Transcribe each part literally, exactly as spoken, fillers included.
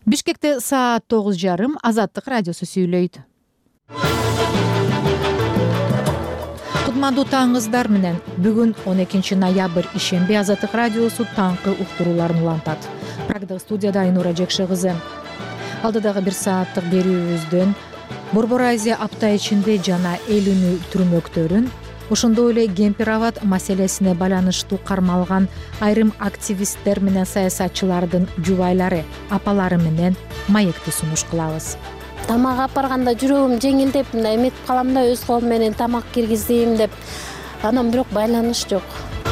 Бишкекте саат тогуз жарым. Азаттык радиосу сүйлөйт. Кутмандуу таңыңыздар менен. Бүгүн он экинчи ноябрь ишемби Азаттык радиосу таңкы уктурууларын улантат. Прагдагы студияда Айнура Жекше кызы. Алдыдагы бир сааттык берүүбүздөн Борбор Азия апта ичинде жана эл үнү түрмөктөрүн, ошондой эле Кемпир-Абад маселесине байланыштуу кармалган айрым активисттер менен саясатчылардын жубайлары, апалары менен маекти сунуш кылабыз. Тамак алып барганда жүрөгүм жеңилдеп, мындай эметип калам да, өз колум менен тамак киргиздим деп. Анан бирок байланыш жок.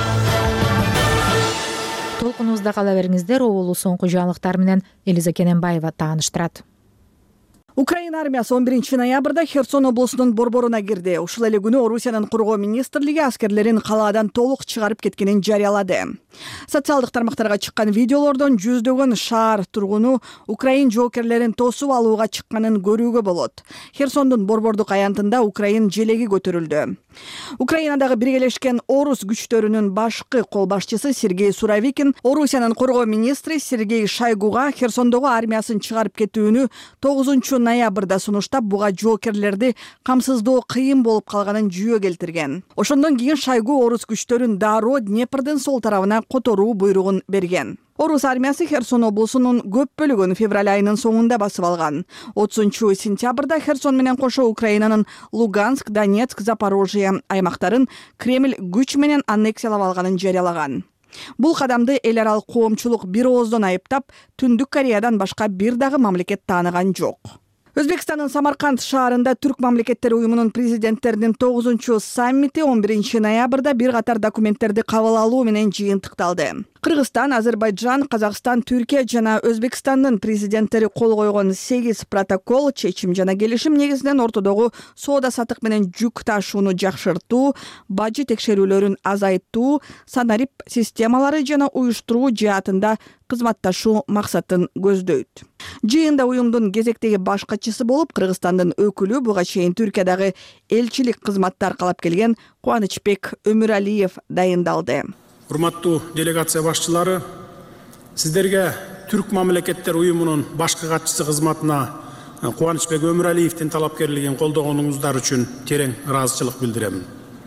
Толкунубузда кала бериңиздер. Оолу соңку жаңылыктар менен Элиза Кененбаева тааныштырат. Украина армиясы он биринчи ноябрда Херсон облусунун борборуна кирди. Ушул эле күнү Орусиянын коргоо министрлиги аскерлерин калаадан толук чыгарып кеткенин жарыялады. Социалдык тармактарга чыккан видеолордон жүздөгөн шаар тургуну Украин жоокерлерин тосуп алууга чыкканын көрүүгө болот. Херсондун борбордук аянтында Украин желеги көтөрүлдү. Украинадагы биргелешкен орус күчтөрүнүн башкы кол башчысы Сергей Суровикин Орусиянын коргоо министри Сергей Шойгуга Херсондогу армиясын чыгарып кетүүнү тогузунчу ноябрда сунуштап, буга жоокерлерди камсыздоо кыйын болуп калганын жүйө келтирген. Ошондон кийин Шойгу орус күчтөрүн дароо Днепрдин сол тарабына которуу буйругун берген. Орус армиясы Херсон облусунун көп бөлүгүн февраль айынын соңунда басып алган. отузунчу сентябрда Херсон менен кошо Украинанын Луганск, Донецк, Запорожье аймактарын Кремль күч менен аннексиялап алганын жарыялаган. Бул кадамды эл аралык коомчулук бир ооздон айыптап, Түндүк Кореядан башка бир дагы мамлекет тааныган жок. Өзбекстандын Самарканд шаарында Түрк мамлекеттери уюмунун президенттеринин тогузунчу саммити он биринчи ноябрда бир катар документтерди кабыл алуу менен жыйынтыкталды. Кыргызстан, Азербайджан, Казакстан, Түркия жана Өзбекстандын президенттери кол койгон сегиз протокол, чечим жана келишим негизинен ортодогу соода сатык менен жүк ташууну жакшыртуу, бажы текшерүүлөрүн азайтуу, санарип системалары жана уюштуруу жаатында кызматташуу максатын көздөйт. Жыйында уюмдун кезектеги баш катчысы болуп Кыргызстандын өкүлү, буга чейин Түркиядагы элчилик кызматты аркалап келген Кубанычбек Өмүралиев дайындалды. Урматтуу делегация башчылары, сиздерге Түрк мамлекеттер уюмунун башкы катчысы кызматына Кубанычбек Өмүралиевдин талапкерлигин колдогонуңуздар үчүн терең ыраазычылык билдирем.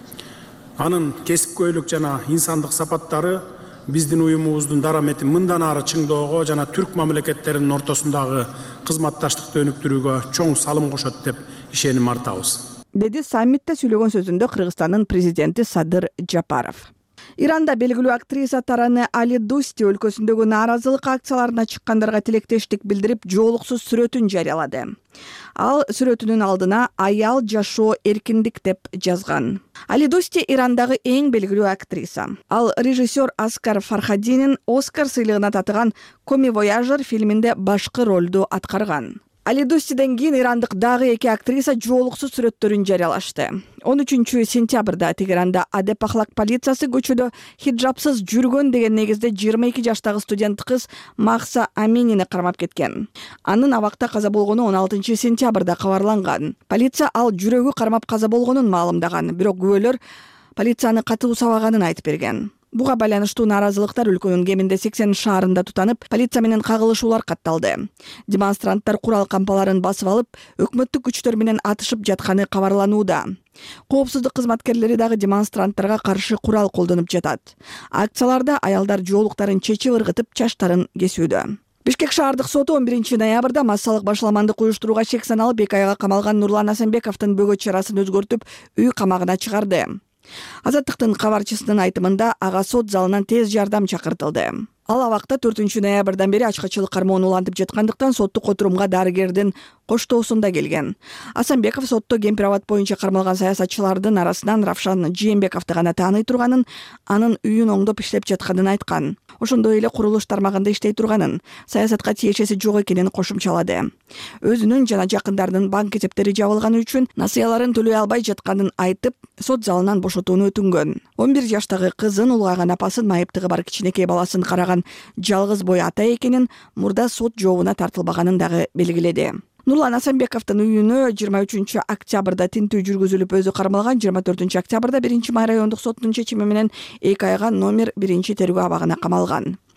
Анын кесипкөйлүк жана инсандык сапаттары биздин уюмубуздун дараметин мындан ары чыңдоого жана Түрк мамлекеттеринин ортосундагы кызматташтыкты өнүктүрүүгө чоң салым кошот деп ишеним артабыз. Деди саммитте сүйлөгөн сөзүндө Кыргызстандын президенти Садыр Жапаров. Иранда белгилүү актриса Таране Али Дусти өлкөсүндөгү нааразылык акцияларына чыккандарга тилектештик билдирип, жоолуксуз сүрөтүн жарыялады. Ал сүрөтүнүн алдына аял жашоо эркиндик деп жазган. Али Дусти Ирандагы эң белгилүү актриса. Ал режиссер Оскар Фархадинин Оскар сыйлыгына татыган Коми Вояжер фильминде башкы ролду аткарган. Али Дустиден кийин ирандык дагы эки актриса жоолуксуз сүрөттөрүн жарыялашты. он үчүнчү сентябрда Тегеранда Адеп Ахлак полициясы көчөдө хиджабсыз жүргөн деген негизде жыйырма эки жаштагы студент кыз Махса Аминини кармап кеткен. Анын абакта каза болгону он алтынчы сентябрда кабарланган. Полиция ал жүрөгү кармап каза болгонун маалымдаган, бирок күбөлөр полицияны катуу сабаганын айтып берген. Буга байланыштуу нааразылыктар өлкөнүн кеминде сексен шаарында тутанып, полиция менен кагылышуулар катталды. Демонстранттар курал кампаларын басып алып, өкмөттүк күчтөр менен атышып жатканы кабарланууда. Коопсуздук кызматкерлери дагы демонстранттарга каршы курал колдонуп жатат. Акцияларда аялдар жоолуктарын чечип ыргытып, чачтарын кесүүдө. Бишкек шаардык соту он биринчи ноябрда массалык башаламандык уюштурууга шек саналып эки айга камалган Нурлан Асенбековдун бөгөт чарасын өзгөртүп, үй камагына чыгарды. Азаттыктын кабарчысынын айтымында ага сот залынан тез жардам чакыртылды. Ал абакта төртүнчү ноябрдан бери ачкачылык кармоonu улантып жаткандыктан соттук отурумга дарыгердин коштоосунда келген. Асанбеков сотто Кемпир-Абад боюнча кармалган саясатчылардын арасынан Равшан Жээнбековду гана тааный турганын, анын үйүн оңдоп иштеп жатканын айткан. Ошондой эле курулуш тармагында иштей турганын, саясатка тиешеси жок экенин кошумчалады. Өзүнүн жана жакындарынын банк эсептери жабылганы үчүн насыяларын төлөй албай жатканын айтып, сот залынан бошотууну өтүнгөн. он бир жаштагы кызын улгайган апасын майыптыгы бар кичинекей баласын караган жалгыз бой ата экенин, мурда сот жообуна тартылбаганын дагы белгиледи. Нурлан Асенбековдун үйүнө жыйырма үчүнчү октябрда тинтүү жүргүзүлүп өзү кармалган. жыйырма төртүнчү октябрда биринчи май райондук соттун чечими менен эки айга номер биринчи тергөө абагына камалган.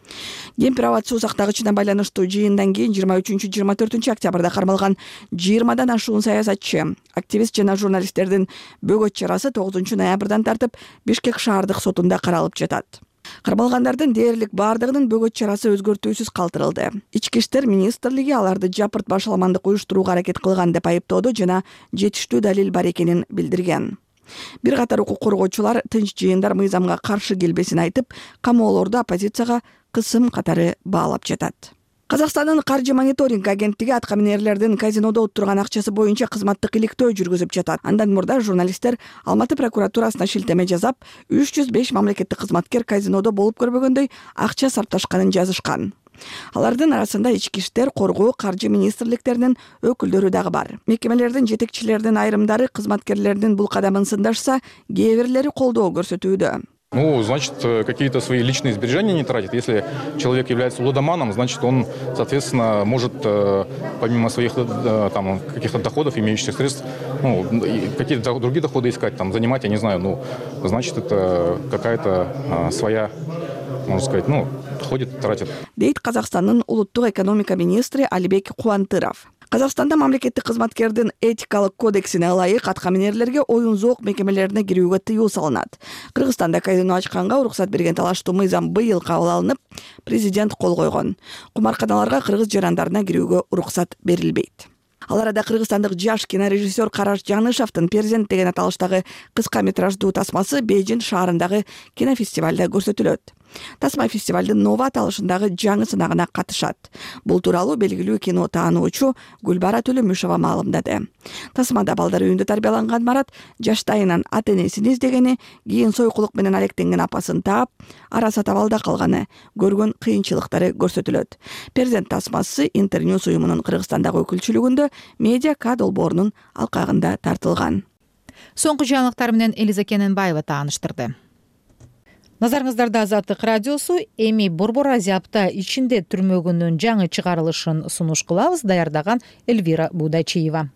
Кемпир аба суу сактагычына байланыштуу жыйындан кийин жыйырма үчүнчү жыйырма төртүнчү октябрда кармалган жыйырмадан ашуун саясатчы, активист жана журналисттердин бөгөт чарасы тогузунчу ноябрдан тартып Бишкек шаардык сотунда каралып жатат. Кармалгандардын дээрлик бардыгынын бөгөт чарасы өзгөртүүсүз калтырылды. Ички иштер министрлиги аларды жапырт башаламандык уюштурууга аракет кылган деп айыптоодо жана жетиштүү далил бар экенин билдирген. Бир катар укук коргоочулар тынч жыйындар мыйзамга каршы келбесин айтып, камоолорду оппозицияга кысым катары баалап жатат. Казакстандын каржы мониторинг агенттиги аткаминерлердин казинодо отурган акчасы боюнча кызматтык иликтөө жүргүзүп жатат. Андан мурда журналисттер Алматы прокуратурасына шилтеме жасап, үч жүз беш мамлекеттик кызматкер казинодо болуп көрбөгөндөй акча сарпташканын жазышкан. Алардын арасында ички иштер, коргоо, каржы министрликтеринин өкүлдөрү дагы бар. Мекемелердин жетекчилеринин айрымдары кызматкерлердин бул кадамын сындашса, кээ бирлери колдоо көрсөтүүдө. Ну, значит, какие-то свои личные сбережения не тратит. Если человек является лудоманом, значит, он, соответственно, может, помимо своих там, каких-то доходов, имеющихся средств, ну, какие-то другие доходы искать, там, занимать, я не знаю, ну, значит, это какая-то своя, можно сказать, ну, ходит, тратит. Дейт Казакстандын улуттук экономика министри Алибек Кубантыров. Казакстанда мамлекеттик кызматкердин этикалык кодексине ылайык аткаминерлерге оюн зоок мекемелерине кирүүгө тыюу салынат. Кыргызстанда казино ачканга уруксат берген талаштуу мыйзам быйыл кабыл алынып, президент кол койгон. Кумарканаларга кыргыз жарандарына кирүүгө уруксат берилбейт. Ал арада кыргызстандык жаш кинорежиссер Караш Жанышевдин «Перзент» деген аталыштагы кыска метраждуу тасмасы Бейжин шаарындагы кинофестивалда көрсөтүлөт. Тасма фестивалдын Нова аталышындагы жаңы сынагына катышат. Бул тууралуу белгилүү кино таануучу Гүлбара Төлөмүшова маалымдады. Тасмада балдар үйүндө тарбияланган Марат жаштайынан ата энесин издегени, кийин сойкулук менен алектенген апасын таап, ара сатабалда калганы, көргөн кыйынчылыктары көрсөтүлөт. «Перзент» тасмасы Интерньюз уюмунун Кыргызстандагы өкүлчүлүгүндө Медиа К долбоорунун алкагында тартылган. Соңку жаңылыктар менен Элиза Кененбаева тааныштырды. Назарыңыздарда Азаттык радиосу эми Борбор Азиапта ичинде түрмөгүнүн жаңы чыгарылышын сунуш кылабыз. Даярдаган Эльвира Будачиева.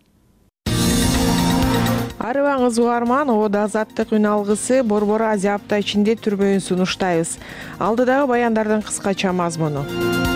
Арыбаңыз угарман, ода Азаттык үн алгысы Борбор Азиапта ичинде түрмөгүн сунуштайбыз. Алдыдагы баяндардын кыскача мазмуну.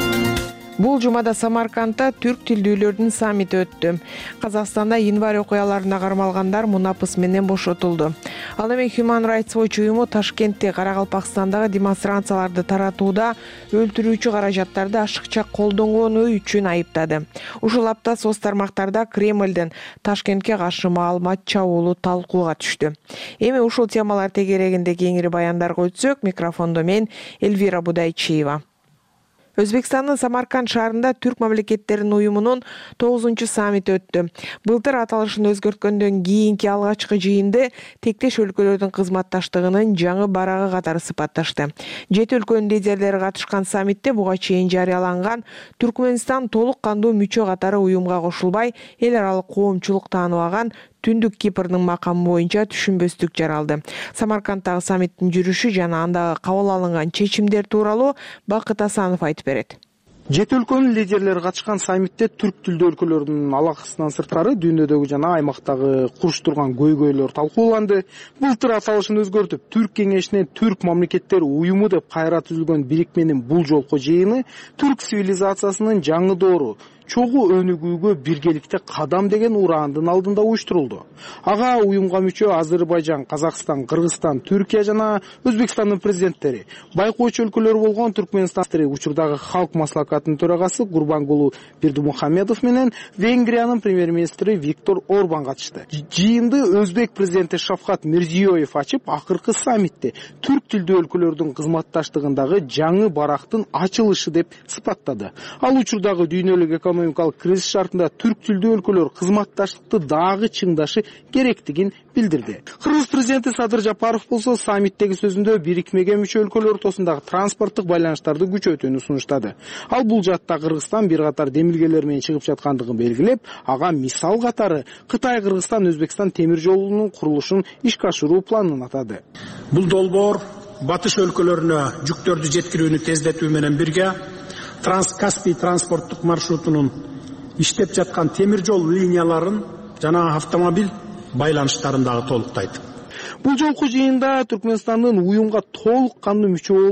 Бул жумада Самаркандта түрк тилдүүлөрдүн саммити өттү. Казакстанда январь окуяларына кармалгандар мунапыс менен бошотулду. Ал эми Human Rights Watch уюму Ташкентте Карагалпакстандагы демонстрацияларды таратууда өлтүрүүчү каражаттарды ашыкча колдонгону үчүн айыптады. Ушул апта соц тармактарда Кремлден Ташкентке каршы маалымат чабуулу талкууга түштү. Эми ушул темалар тегерегинде кеңири баяндарга өтсөк, микрофондо мен Эльвира Будайчиева. Өзбекстандын Самарканд шаарында түрк мамлекеттеринин уюмунун тогузунчу саммити өттү. Былтыр аталышын өзгөрткөндөн кийинки алгачкы жыйынды тектеш өлкөлөрдүн кызматташтыгынын жаңы барагы катары сыпатташты. Жети өлкөнүн лидерлери катышкан саммитте буга чейин жарыяланган Түркмөнстан толук кандуу мүчө катары уюмга кошулбай, эл аралык коомчулук тааныбаган Түндүк Кипрдин макамы боюнча түшүнбөстүк жаралды. Самаркандтагы саммиттин жүрүшү жана андагы кабыл алынган чечимдер тууралуу Бакыт Асанов айтып берет. Жети өлкөнүн лидерлери катышкан саммитте түрк тилдүү өлкөлөрдүн алакасынан сырткары дүйнөдөгү жана аймактагы куруштурган көйгөйлөр талкууланды. Былтыр аталышын өзгөртүп, Түрк кеңешинен Түрк мамлекеттери уюму деп кайра түзүлгөн бирикменин бул жолку жыйыны түрк цивилизациясынын жаңы доору чогуу өнүгүүгө биргеликте кадам деген ураандын алдында уюштурулду. Ага уюмга мүчө Азербайжан, Казакстан, Кыргызстан, Түркия жана Өзбекстандын президенттери, байкоочу өлкөлөр болгон Түркмөнстан учурдагы Халк маслакатынын төрагасы Гурбангулу Бердимухамедов менен Венгриянын премьер-министри Виктор Орбан катышты. Жыйынды Өзбек президенти Шавкат Мирзиёев ачып, акыркы саммитте түрк тилдүү өлкөлөрдүн кызматташтыгындагы жаңы барактын ачылышы деп сыпаттады. Ал учурдагы дүйнөлүк экономикалык кризис шартында түрк тилдүү өлкөлөр кызматташтыкты дагы чыңдашы керектигин билдирди. Кыргыз президенти Садыр Жапаров болсо саммиттеги сөзүндө бирикмеге мүчө өлкөлөр ортосундагы транспорттук байланыштарды күчөтүүнү сунуштады. Ал бул жатта Кыргызстан бир катар демилгелер менен чыгып жаткандыгын белгилеп, ага мисал катары Кытай, Кыргызстан, Өзбекстан темир жолунун курулушун ишке ашыруу планын атады. Бул долбоор батыш өлкөлөрүнө жүктөрдү жеткирүүнү тездетүү менен бирге Транскаспий транспорттук маршрутунун иштеп жаткан темир жол линияларын жана автомобиль байланыштарын дагы толуктайт. Бул жолку жыйында Түркмөнстандын уюмга толук кандуу мүчө болуп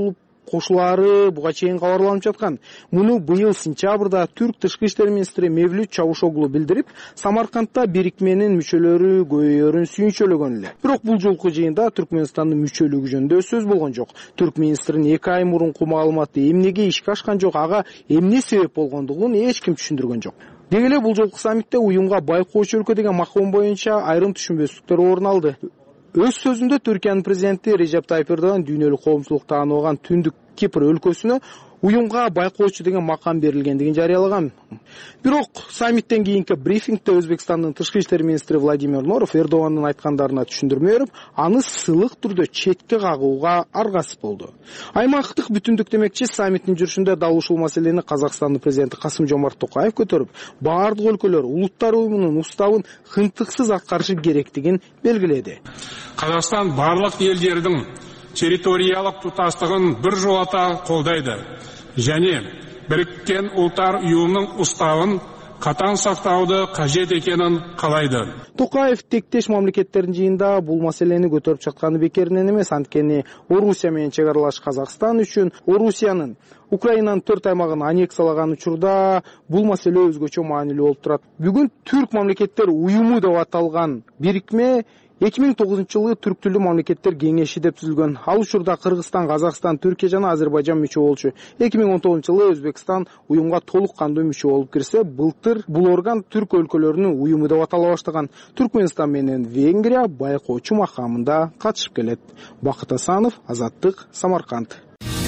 кошулаары буга чейин кабарланып жаткан. Муну быйыл сентябрда түрк тышкы иштер министри Мевлют Чавушоглу билдирип, Самаркандта бирикменин мүчөлөрү көбөйөрүн сүйүнчөлөгөн эле. Бирок бул жолку жыйында Түркмөнстандын мүчөлүгү жөнүндө сөз болгон жок. Түрк министринин эки ай мурунку маалыматы эмнеге ишке ашкан жок, ага эмне себеп болгондугун эч ким түшүндүргөн жок. Деги эле бул жолку саммитте уюмга байкоочу өлкө деген маком боюнча айрым түшүнбөстүктөр орун алды. Өз сөзүндө Түркиянын президенти Режеп Тайып Эрдоган дүйнөлүк коомчулук тааныбаган Түндүк Кипр өлкөсүнө уюмга байкоочу деген макам берилгендигин жарыялаган. Бирок саммиттен кийинки брифингде Өзбекстандын тышкы иштер министри Владимир Норов Эрдогандын айткандарына түшүндүрмө берип, аны сылык түрдө четке кагууга аргасыз болду. Аймактык бүтүндүк демекчи саммиттин жүрүшүндө дал ушул маселени Казакстандын президенти Касым-Жомарт Токаев көтөрүп, бардык өлкөлөр улуттар уюмунун уставын кыйынтыксыз аткарышы керектигин белгиледи. Казакстан барлык элдердин территориялык тутастыгын бир жолата колдойду және Біріккен Ұлттар Ұйымының уставын катаң сактауды кажет экенин каалайды. Токаев тектеш мамлекеттердин жыйында бул маселени көтөрүп чыкканы бекеринен эмес, анткени Орусия менен чек аралаш Казакстан үчүн Орусиянын Украинанын төрт аймагын аннексиялаган учурда бул маселе өзгөчө маанилүү болуп турат. Бүгүн Түрк мамлекеттер уюму деп аталган бирикме эки миң тогузунчу жылы түрк тилдүү мамлекеттер кеңеши деп түзүлгөн. Ал учурда Кыргызстан, Казакстан, Түркия жана Азербайжан мүчө болчу. эки миң он тогузунчу жылы Өзбекстан уюмга толук кандуу мүчө болуп кирсе, былтыр бул орган түрк өлкөлөрүнүн уюму деп атала баштаган. Түркмөнстан менен Венгрия байкоочу макамында катышып келет. Бакыт Асанов, Азаттык, Самарканд.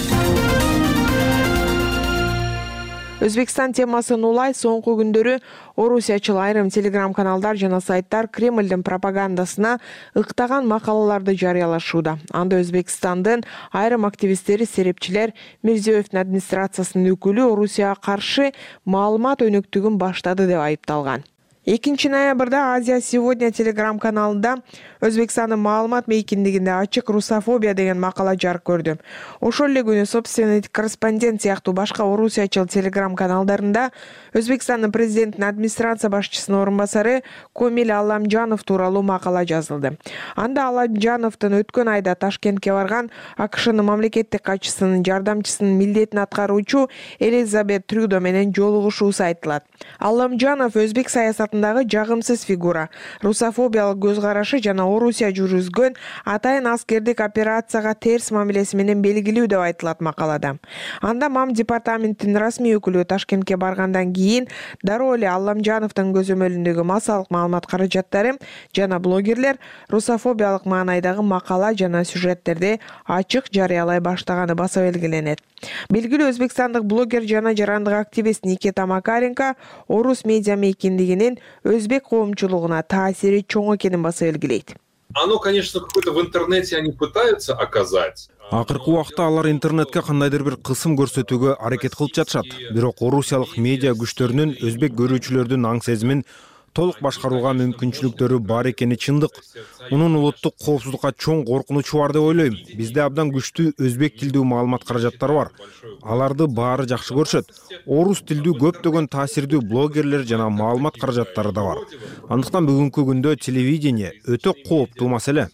Өзбекстан темасын улай соңку күндөрү орусиячыл айрым телеграм каналдар жана сайттар Кремлдин пропагандасына ыктаган макалаларды жарыялашууда. Анда Өзбекстандын айрым активисттери, серепчилер Мирзиёевдин администрациясынын өкүлү Орусияга каршы маалымат өнөктүгүн баштады деп айыпталган. экинчи ноябрда Азия сегодня телеграм каналында Өзбекстандын маалымат мейкиндигинде ачык русофобия деген макала жарык көрдү. Ошол эле күнү собственный корреспондент сыяктуу башка орусиячыл телеграм каналдарында Өзбекстандын президентинин администрация башчысынын орун басары Комил Алламжанов тууралуу макала жазылды. Анда Алламжановдун өткөн айда Ташкентке барган АКШнын мамлекеттик катчысынын жардамчысынын милдетин аткаруучу Элизабет Трюдо менен жолугушуусу айтылат. Алламжанов өзбек саясатындагы жагымсыз фигура, русофобиялык көз карашы жана Орусия жүргүзгөн атайын аскердик операцияга терс мамилеси менен белгилүү деп айтылат макалада. Анда МАМ департаментинин расмий өкүлү Ташкентке баргандан кийин дароо эле Алламжановдун көзөмөлүндөгү массалык маалымат каражаттары жана блогерлер русофобиялык маанайдагы макала жана сюжеттерди ачык жарыялай баштаганы баса белгиленет. Белгилүү өзбекстандык блогер жана жарандык активист Никита Макаренко орус медиа мейкиндигинин өзбек коомчулугуна таасири чоң экенин баса белгилейт. Оно, конечно, какое-то в интернете они пытаются оказать. Акыркы убакта алар интернетке кандайдыр бир кысым көрсөтүүгө аракет кылып жатышат. Бирок орусиялык медиа күчтөрүнүн өзбек көрүүчүлөрдүн аң сезимин толук башкарууга мүмкүнчүлүктөрү бар экени чындык. Мунун улуттук коопсуздукка чоң коркунучу бар деп ойлойм. Бизде абдан күчтүү өзбек тилдүү маалымат каражаттары бар. Аларды баары жакшы көрүшөт. Орус тилдүү көптөгөн таасирдүү блогерлер жана маалымат каражаттары да бар. Андыктан бүгүнкү күндө телевидение өтө кооптуу маселе.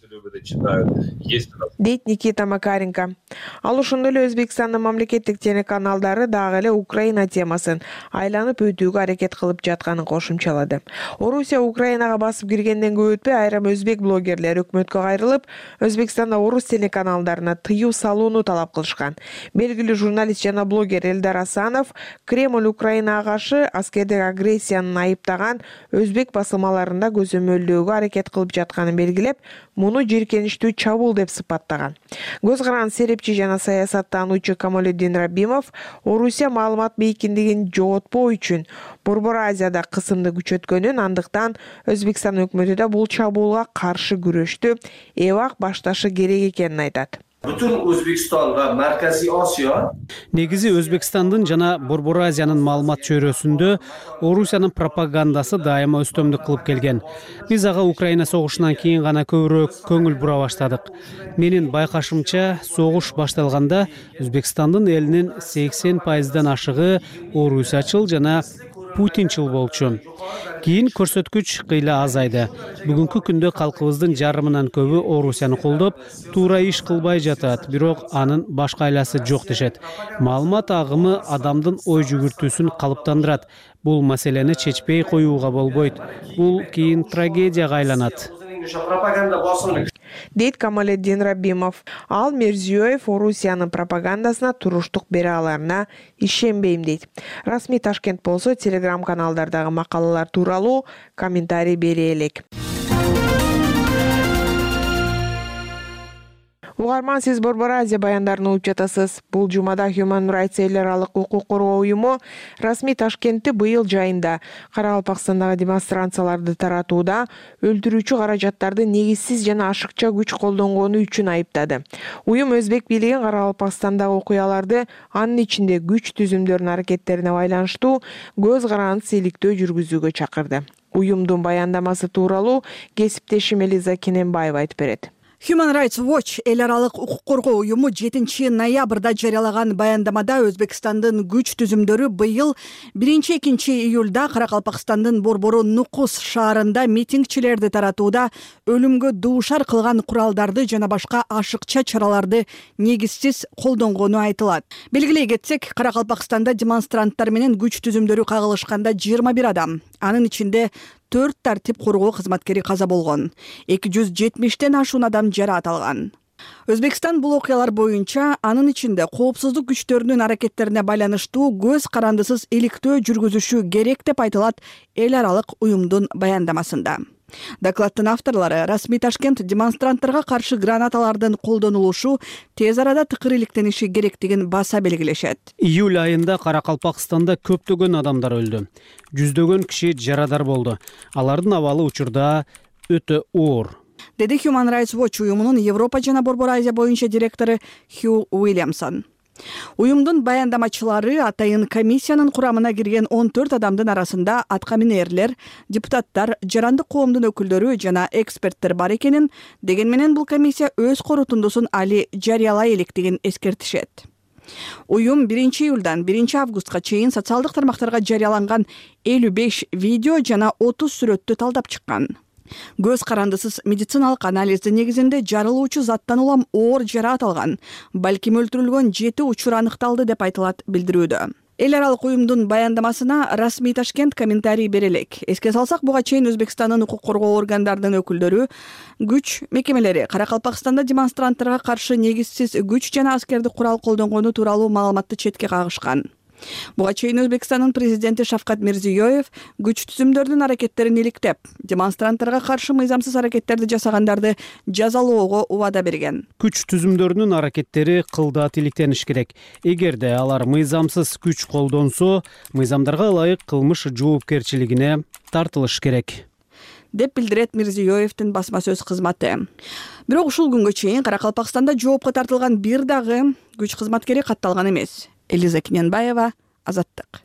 Дейт Никита Макаренко. Ал ошондой эле Өзбекстандын мамлекеттик телеканалдары дагы эле Украина темасын айланып өтүүгө аракет кылып жатканын кошумчалады. Орусия Украинага басып киргенден көп өтпөй айрым өзбек блогерлер өкмөткө кайрылып, Өзбекстанда орус телеканалдарына тыюу салууну талап кылышкан. Белгилүү журналист жана блогер Элдар Асанов Кремль Украинага каршы аскердик агрессияны айыптаган өзбек басылмаларында көзөмөлдөөгө аракет кылып жатканын белгилеп, муну жийиркеничтүү чабуул деп сыпаттаган. Көз каран серепчи жана саясаттануучу Камалетдин Рабимов Орусия маалымат бейкиндигин жоготпоо үчүн Борбор Азияда кысымды күчөткөнүн, андыктан Өзбекстан өкмөтү да бул чабуулга каршы күрөштү эбак башташы керек экенин айтат. Бүтүн Өзбекстан ва Марказий Осиё негизи Өзбекстандын жана Борбор Азиянын маалымат чөйрөсүндө Орусиянын пропагандасы дайыма өстөмдүк кылып келген. Биз ага Украина согушунан кийин гана көбүрөөк көңүл бура баштадык. Менин байкашымча, согуш башталганда Өзбекстандын элинин сексен пайыздан ашыгы орусиячыл жана Путинчил болчу. Кийин көрсөткүч кыйла азайды. Бүгүнкү күндө калкыбыздын жарымынан көбү Орусияны колдоп, туура иш кылбай жатат, бирок анын башка айласы жок дешет. Маалымат агымы адамдын ой жүгүртүүсүн калыптандырат. Бул маселени чечпей коюуга болбойт. Бул кийин трагедияга айланат. Дейт Камалетдин Рабимов. Ал Мирзиёев Орусиянын пропагандасына туруштук бере аларына ишенбейм дейт. Расмий Ташкент болсо телеграм каналдардагы макалалар тууралуу комментарий бере элек. Угарман, сиз Борбор Азия баяндарын угуп жатасыз. Бул жумада Human Rights эл аралык укук коргоо уюму расмий Ташкентти быйыл жайында Каракалпакстандагы демонстрацияларды таратууда өлтүрүүчү каражаттарды негизсиз жана ашыкча күч колдонгону үчүн айыптады. Уюм өзбек бийлигин Каракалпакстандагы окуяларды, анын ичинде күч түзүмдөрүнүн аракеттерине байланыштуу көз карандысыз иликтөө жүргүзүүгө чакырды. Уюмдун баяндамасы тууралуу кесиптешим Элиза Кененбаева айтып берет. Human Rights Watch эл аралык укук коргоо уюму жетинчи ноябрда жарыялаган баяндамада Өзбекстандын күч түзүмдөрү быйыл биринчи-экинчи июлда Каракалпакстандын Борбору Нукус шаарында митингчилерди таратууда өлүмгө дуушар кылган куралдарды жана башка ашыкча чараларды негизсиз колдонгону айтылат. Белгилей кетсек, Каракалпакстанда демонстранттар менен күч түзүмдөрү кагылышканда жыйырма бир адам, анын ичинде төрт тартип коргоо кызматкери каза болгон. эки жүз жетимиштен ашуун адам жараат алган. Өзбекстан бул окуялар боюнча анын ичинде коопсуздук күчтөрүнүн аракеттерине байланыштуу көз карандысыз иликтөө жүргүзүшү керек деп айтылат эл аралык уюмдун баяндамасында. Докладдын авторлору расмий Ташкент демонстранттарга каршы гранаталардын колдонулушу тез арада тыкыр иликтениши керектигин баса белгилешет. Июль айында Каракалпакстанда көптөгөн адамдар өлдү. Жүздөгөн киши жарадар болду. Алардын абалы учурда өтө оор, деди Human Rights Watch уюмунун Европа жана Борбор Азия боюнча директору Хью Уильямсон. Уюмдун баяндамачылары атайын комиссиянын курамына кирген он төрт адамдын арасында аткаминерлер, депутаттар, жарандык коомдун өкүлдөрү жана эксперттер бар экенин, деген менен бул комиссия өз корутундусун али жарыялай электигин эскертишет. Уюм биринчи июлдан биринчи августка чейин социалдык тармактарга жарыяланган элүү беш видео жана отуз сүрөттү талдап чыккан. Көз карандысыз медициналык анализдин негизинде жарылуучу заттан улам оор жараат алган, балким өлтүрүлгөн жети учур аныкталды деп айтылат билдирүүдө. Эл аралык уюмдун баяндамасына расмий Ташкент комментарий бере элек. Эске салсак, буга чейин Өзбекстандын укук коргоо органдарынын өкүлдөрү күч мекемелери Каракалпакстанда демонстранттарга каршы негизсиз күч жана аскердик курал колдонгону тууралуу маалыматты четке кагышкан. Буга чейин Өзбекстандын президенти Шавкат Мирзиёев күч түзүмдөрүнүн аракеттерин иликтеп, демонстранттарга каршы мыйзамсыз аракеттерди жасагандарды жазалоого убада берген. Күч түзүмдөрүнүн аракеттери кылдат иликтениш керек. Эгерде алар мыйзамсыз күч колдонсо, мыйзамдарга ылайык кылмыш жоопкерчилигине тартылыш керек, деп билдирет Мирзиёевдин басма сөз кызматы. Бирок ушул күнгө чейин Каракалпакстанда жоопко тартылган бир дагы күч кызматкери катталган эмес. Элиза Кененбаева, Азаттык.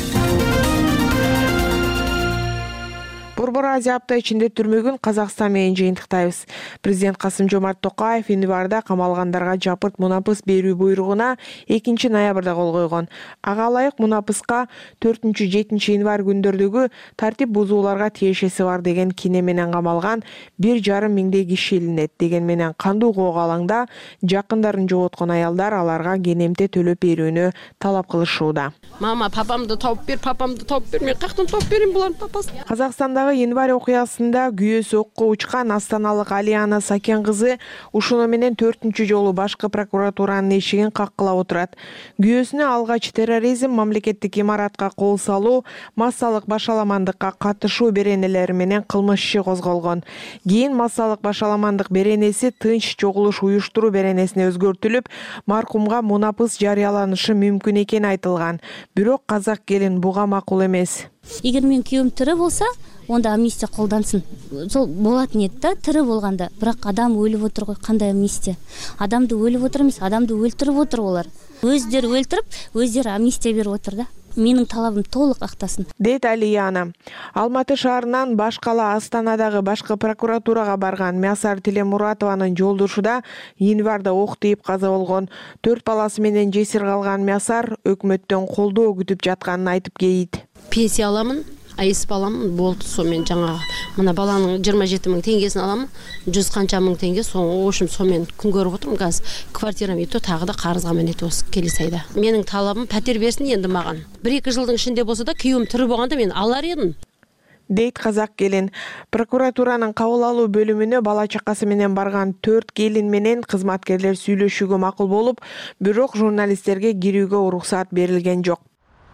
Борбор Азия апта ичинде түрмөгүн Казакстан менен жыйынтыктайбыз. Президент Касым-Жомарт Токаев январда камалгандарга жапырт мунапыс берүү буйругуна экинчи ноябрда кол койгон. Ага ылайык мунапыска төртүнчү жетинчи январь күндөрдөгү тартип бузууларга тиешеси бар деген кине менен камалган бир жарым миңдей киши илинет. Деген менен кандуу кууга алаңда жакындарын жоготкон аялдар аларга кенемте төлөп берүүнү талап кылышууда. Мама, папамды тауып бер, папамды тауып бер, мен каяктан тауып берейин булардын папасын? Казакстандагы январь окуясында күйөөсү окко учкан астаналык Алиана Сакен кызы ушуну менен төртүнчү жолу башкы прокуратуранын эшигин каккылап отурат. Күйөөсүнө алгач терроризм, мамлекеттик имаратка кол салуу, массалык башаламандыкка катышуу беренелери менен кылмыш иши козголгон. Кийин массалык башаламандык беренеси тынч чогулуш уюштуруу беренесине өзгөртүлүп, маркумга мунапыс жарыяланышы мүмкүн экени айтылган. Бирок казак келин буга макул эмес. Эгер менин күйөөм тирүү болсо, онда амнистия колдансын. Сол болатын эди да, тирүү болгондо. Бирок адам өлүп отур го, кандай амнистия? Адамды өлүп отур эмес, адамды өлтүрүп отур олар. Өздөрү өлтүрүп, өздөрү амнистия берип отур да. Менин талабым толук актасын, дейт Алияна. Алматы шаарынан башкала Астанадагы башкы прокуратурага барган Мясар Телемуратованын жолдошу да январда ок тийип каза болгон. Төрт баласы менен жесир калган Мясар өкмөттөн колдоо күтүп жатканын айтып кейит. Пенсия аламын, айыс балам болды, сонымен жаңағы мына баланың жыйырма жети миң теңгесін аламын, жүз канча миң теңге, соң ошым сонымен күн көрүп отырмын. Қазір квартирам ето тағы да қарызға мен ете осы келесі айда. Менің талабым пәтер берсін енді маған. бір-екі жылдың ішінде болса да күйеуім тірі болғанда мен алар едім. Дейт казак келин. Прокуратуранын кабыл алуу бөлүмүнө бала чакасы менен барган төрт келин менен кызматкерлер сүйлөшүүгө макул болуп, бирок журналисттерге кирүүгө уруксат берилген жок.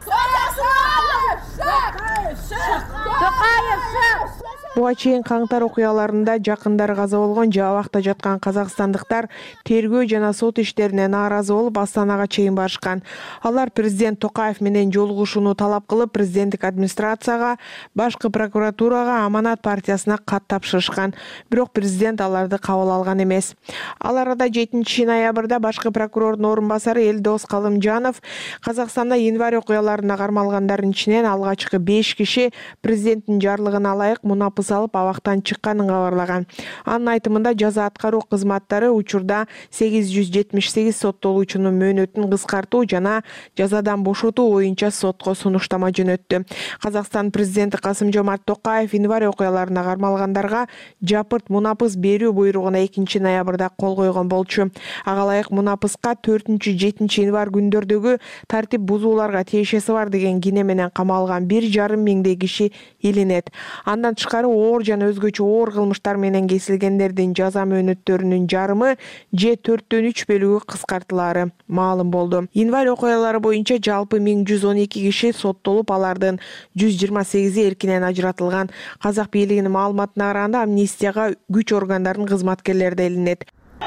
Буга чейин каңтар окуяларында жакындары каза болгон же абакта жаткан казакстандыктар тергөө жана сот иштерине нааразы болуп Астанага чейин барышкан. Алар президент Токаев менен жолугушууну талап кылып, президенттик администрацияга, башкы прокуратурага, Аманат партиясына кат тапшырышкан. Бирок президент аларды кабыл алган эмес. Ал арада жетинчи ноябрда башкы прокурордун орун басары Элдос Калымжанов Казакстанда январь окуяларына кармалгандардын ичинен алгачкы беш киши президенттин жарлыгына ылайык мунапыс алып абактан чыкканын кабарлаган. Анын айтымында жаза аткаруу кызматтары учурда сегиз жүз жетимиш сегиз соттолуучунун мөөнөтүн кыскартуу жана жазадан бошотуу боюнча сотко сунуштама жөнөттү. Казакстан президенти Касым-Жомарт Токаев январь окуяларына кармалгандарга жапырт мунапыс берүү буйругуна экинчи ноябрда кол койгон болчу. Ага ылайык мунапыска төртүнчү жетинчи январь күндөрдөгү тартип бузууларга тиешеси бар деген кине менен камалган бир жарым миңдей киши илинет. Андан тышкары оор жана өзгөчө оор кылмыштар менен кесилгендердин жаза мөөнөттөрүнүн жарымы же төрттөн үч бөлүгү кыскартылаары маалым болду. Январь окуялары боюнча жалпы миң жүз он эки киши соттолуп, алардын жүз жыйырма сегизи эркинен ажыратылган. Казак бийлигинин маалыматына караганда амнистияга күч органдарынын кызматкерлери да илинет.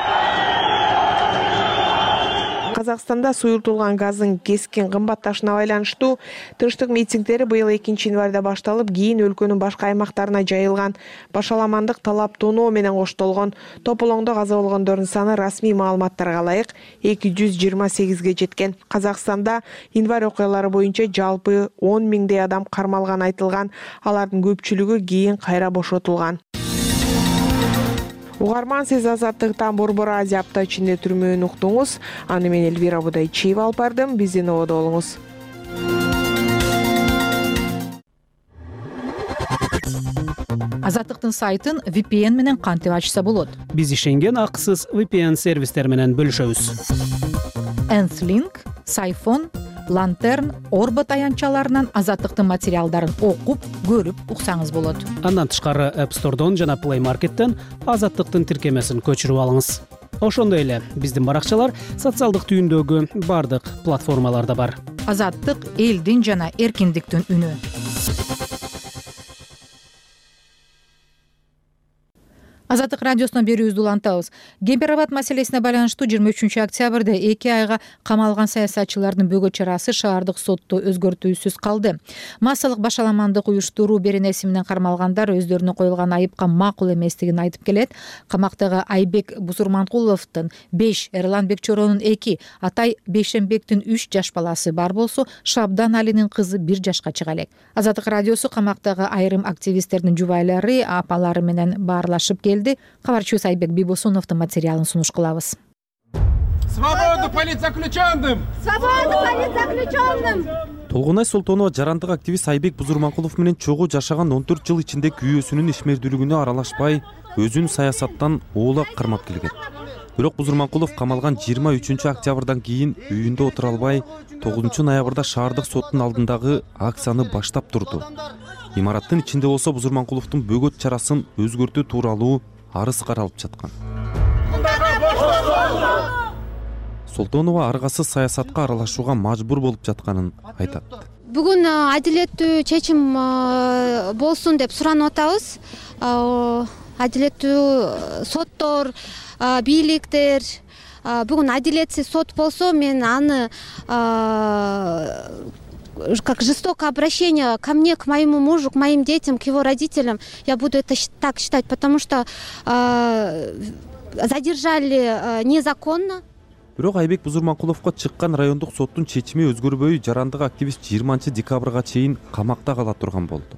Казакстанда суюртулган газдын кескин кымбатташына байланыштуу тынчтык митингдери быйыл экинчи январда башталып, кийин өлкөнүн башка аймактарына жайылган. Башаламандык талап тоноо менен коштолгон. Тополоңдо каза болгондордун саны расмий маалыматтарга ылайык эки жүз жыйырма сегизге жеткен. Казакстанда январь окуялары боюнча жалпы он миңдей адам кармалган айтылган. Алардын көпчүлүгү кийин кайра бошотулган. Угарман, сиз Азаттыктан Борбор Азия апта ичинде түрмөөнү уктуңуз. Аны мен Элвира Будайчиева алып бардым. Биздин ободо болуңуз. Азаттыктын сайтын ви пи эн менен кантип ачса болот? Биз ишенген акысыз ви пи эн сервистер менен бөлүшөбүз. Энслинк, Сайфон, Лантерн, Орбот аянтчаларынан Азаттыктын материалдарын окуп, көрүп уксаңыз болот. Андан тышкары App Store'дон жана Play Market'тен Азаттыктын тиркемесин көчүрүп алыңыз. Ошондой эле биздин баракчалар социалдык түйүндөгү бардык платформаларда бар. Азаттык элдин жана эркиндиктин үнү. Азаттык радиосунан берүүбүздү улантабыз. Гемберабад маселесине байланыштуу жыйырма үчүнчү октябрда эки айга камалган саясатчылардын бөгөт чарасы шаардык сотто өзгөртүүсүз калды. Массалык башаламандык уюштуруу беренеси менен кармалгандар өздөрүнө коюлган айыпка макул эместигин айтып келет. Камактагы Айбек Бузурманкуловдун беш, Эрлан Бекчоронун эки, Атай Бейшембектин үч жаш баласы бар болсо, Шабдан Алинин кызы бир жашка чыга элек. Азаттык радиосу камактагы айрым активисттердин жубайлары, апалары менен баарлашып келди. Кабарчыбыз Айбек Бибосуновдун материалын сунуш кылабыз. Свободу политзаключенным! Свободу политзаключенным! Толгонай Солтонова жарандык активист Айбек Бузурманкулов менен чогуу жашаган он төрт жыл ичинде күйөөсүнүн ишмердүүлүгүнө аралашпай, өзүн саясаттан оолак кармап келген. Бирок Бузурманкулов камалган жыйырма үчүнчү октябрдан кийин үйүндө отура албай, тогузунчу ноябрда шаардык соттун алдындагы акцияны баштап турду. Имараттын ичинде болсо Бузурманкуловдун бөгөт чарасын өзгөртүү тууралуу арыз каралып жаткан. Солтонова аргасыз саясатка аралашууга мажбур болуп жатканын айтат. Бүгүн адилеттүү чечим болсун деп суранып атабыз. Адилеттүү соттор, бийликтер, бүгүн адилетсиз сот болсо, мен аны как жестокое обращение ко мне, к моему мужу, к моим детям, к его родителям, я буду это так считать, потому что э, задержали э, незаконно. Бирок Айбек Бузурманкуловго чыккан райондук соттун чечими өзгөрбөй, жарандык активист жыйырманчы декабрга чейин камакта кала турган болду.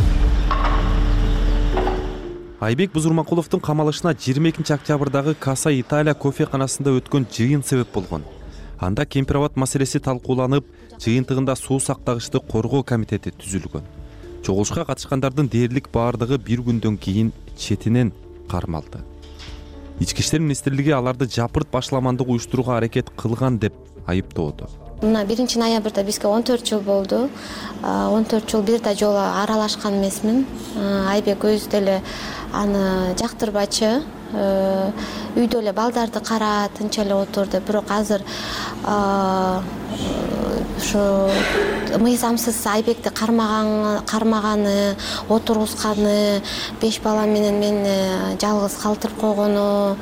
Айбек Бузурманкуловдун камалышына жыйырма экинчи октябрдагы Каса Италия кофеканасында өткөн жыйын себеп болгон. Анда Кемпирабад маселеси талкууланып, жыйынтыгында суу сактагычты коргоо комитети түзүлгөн. чогулушка катышкандардын дээрлик баардыгы бир күндөн кийин четинен кармалды. Ички иштер министрлиги аларды жапырт башламандык уюштурууга аракет кылган деп айыптоодо. Мына биринчи ноябрда бизге он төрт жыл болду. он төрт жыл бир да жолу аралашкан эмесмин. Айбек өзү деле аны жактырбачы. Үйдө эле балдарды карап, тынч эле отурду. Бирок азыр ушу мыйзамсыз Айбекти кармаган, кармаганы, отургузганы, беш бала менен мени жалгыз калтырып койгону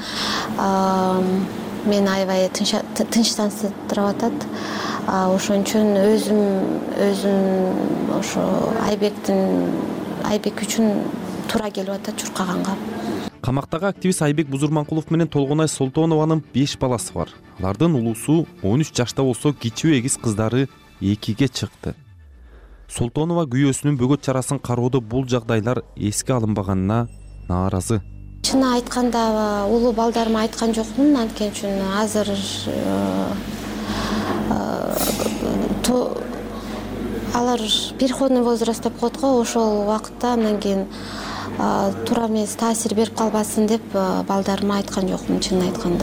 мени аябай тынчтандырып атат. Ошон үчүн өзүм өзүм ошо Айбектин Айбек үчүн туура келип атат чуркаганга. Камактагы активист Айбек Бузурманкулов менен Толгонай Солтонованын беш баласы бар. Алардын улуусу он үч жашта болсо, кичүү эгиз кыздары экиге чыкты. Солтонова күйөөсүнүн бөгөт чарасын кароодо бул жагдайлар эске алынбаганына нааразы. Чын айтканда улуу балдарыма айткан жокмун, анткени үчүн азыр алар переходный возраст деп коет го, ошол убакытта андан кийин туура эмес таасир берип калбасын деп балдарыма айткан жокмун, чынын айтканда.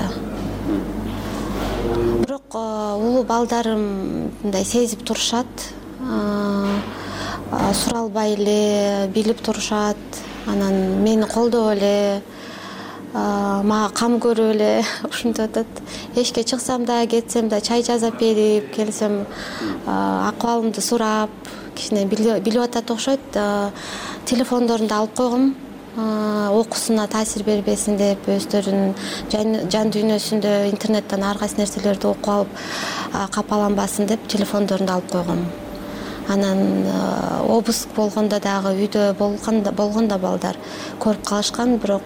Бирок улуу балдарым мындай сезип турушат, суралбай эле билип турушат, анан мени колдоп эле, мага кам көрүп эле ушинтип атат. Эшикке чыксам да, кетсем да чай жасап берип, келсем акыбалымды сурап, кичине билип атат окшойт. Телефондорун да алып койгом, окуусуна таасир бербесин деп, өздөрүнүн жан дүйнөсүндө интернеттен ар кайсы нерселерди окуп алып капаланбасын деп телефондорун да алып койгом. Анан обыск болгондо дагы үйдө болгондо балдар көрүп калышкан, бирок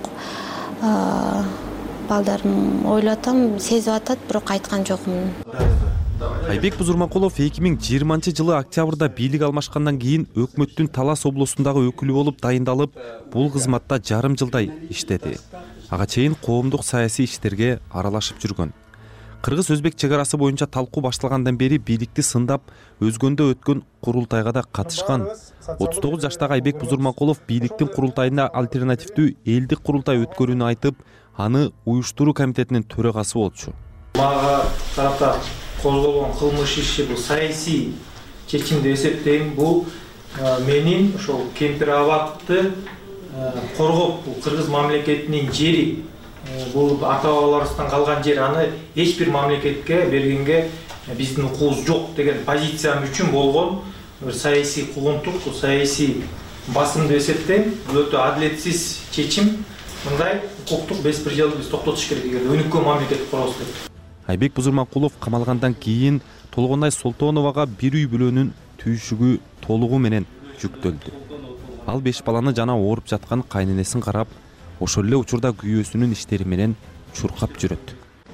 балдарым ойлоп атам, сезип атат, бирок айткан жокмун. Айбек Бузурманкулов эки миң жыйырманчы жылы октябрда бийлик алмашкандан кийин өкмөттүн Талас облусундагы өкүлү болуп дайындалып, бул кызматта жарым жылдай иштеди. Ага чейин коомдук саясий иштерге аралашып жүргөн. Кыргыз-өзбек чек арасы боюнча талкуу башталгандан бери бийликти сындап, өзгөндө өткөн курултайга да катышкан. отуз тогуз жаштагы Айбек Бузурманкулов бийликтин курултайына альтернативдүү элдик курултай өткөрүүнү айтып, аны уюштуруу комитетинин төрагасы болчу. Мага тарапта козголгон кылмыш иши бул саясий чечим деп эсептейм. Бул менин ошол Кемпир Абадты коргоп, бул кыргыз мамлекетинин жери, бул ата бабаларыбыздан калган жер, аны эч бир мамлекетке бергенге биздин укугубуз жок деген позициям үчүн болгон бир саясий куугунтук, бул саясий басым деп эсептейм. Бул өтө адилетсиз чечим. Мындай укуктук беспределди биз токтотуш керек, эгерде өнүккөн мамлекет курабыз деп. Айбек Бузурманкулов камалгандан кийин Толгонай Солтоновага бир үй бүлөнүн түйшүгү толугу менен жүктөлдү. Ал беш баланы жана ооруп жаткан кайненесин карап, ошол эле учурда күйөөсүнүн иштери менен чуркап жүрөт.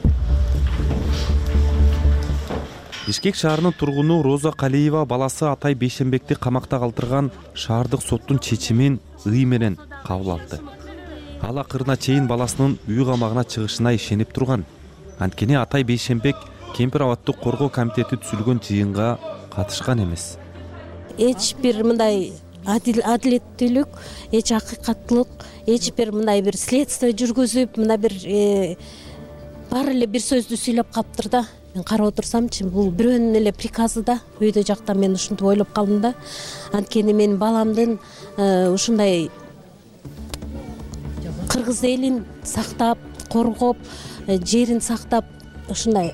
Бишкек шаарынын тургуну Роза Калиева баласы Атай Бейшенбекти камакта калтырган шаардык соттун чечимин ый менен кабыл алды. Ал акырына чейин баласынын үй камагына чыгышына ишенип турган. Анткени Атай Бейшенбек Кемпир Абадты коргоо комитети түзүлгөн жыйынга катышкан эмес. Эч бир мындай адилеттүүлүк, эч акыйкаттуулук, эч бир мындай бир следствие жүргүзүп, мына бир баары эле бир сөздү сүйлөп калыптыр да. Мен карап отурсамчы, бул бирөөнүн эле приказы да. Үйдө жакта мен ушинтип ойлоп калдым да. Анткени менин баламдын ушундай кыргыз элин сактап, коргоп, жерин сактап, ушундай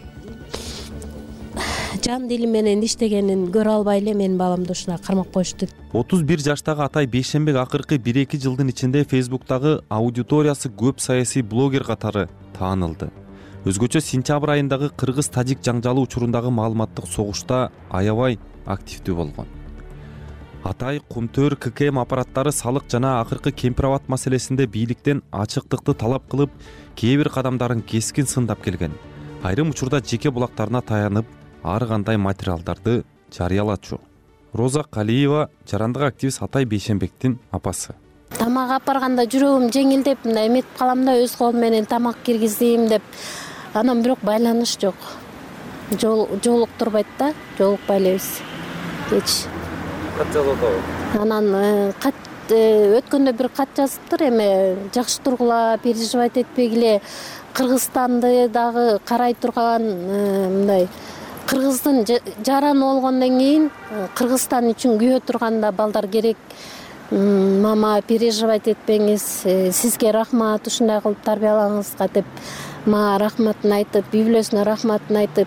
жан дили менен иштегенин көрө албай эле менин баламды ушундай кармап коюшту. отуз бир жаштагы Атай Бейшенбек акыркы бир эки жылдын ичинде Фейсбуктагы аудиториясы көп саясий блогер катары таанылды. Өзгөчө сентябрь айындагы кыргыз-тажик жаңжалы учурундагы маалыматтык согушта аябай активдүү болгон. Атай Кумтөр ККМ аппараттары салык жана акыркы Кемпир Абад маселесинде бийликтен ачыктыкты талап кылып, кээ бир кадамдарын кескин сындап келген. Айрым учурда жеке булактарына таянып, ар кандай материалдарды жарыялачу. Роза Калиева жарандык активист Атай Бейшенбектин апасы. Тамак алып барганда жүрөгүм жеңилдеп, мындай эметип калам да, өз колум менен тамак киргизейм деп. Анан бирок байланыш жок. Жол жолуктурбайт да, жолукпай элебиз. Эч. Кат жолу анан кат өткөндө бир кат жазыптыр, эми жакшы тургула, переживать этпегиле, Кыргызстанды дагы карай турган мындай Кыргыздын жараны болгондон кийин Кыргызстан үчүн күйө турганда балдар керек. Мама, переживать этпеңиз, сизге рахмат, ушундай кылып тарбиялаңызга деп мага рахматын айтып, үй-бүлөсүнө рахматын айтып.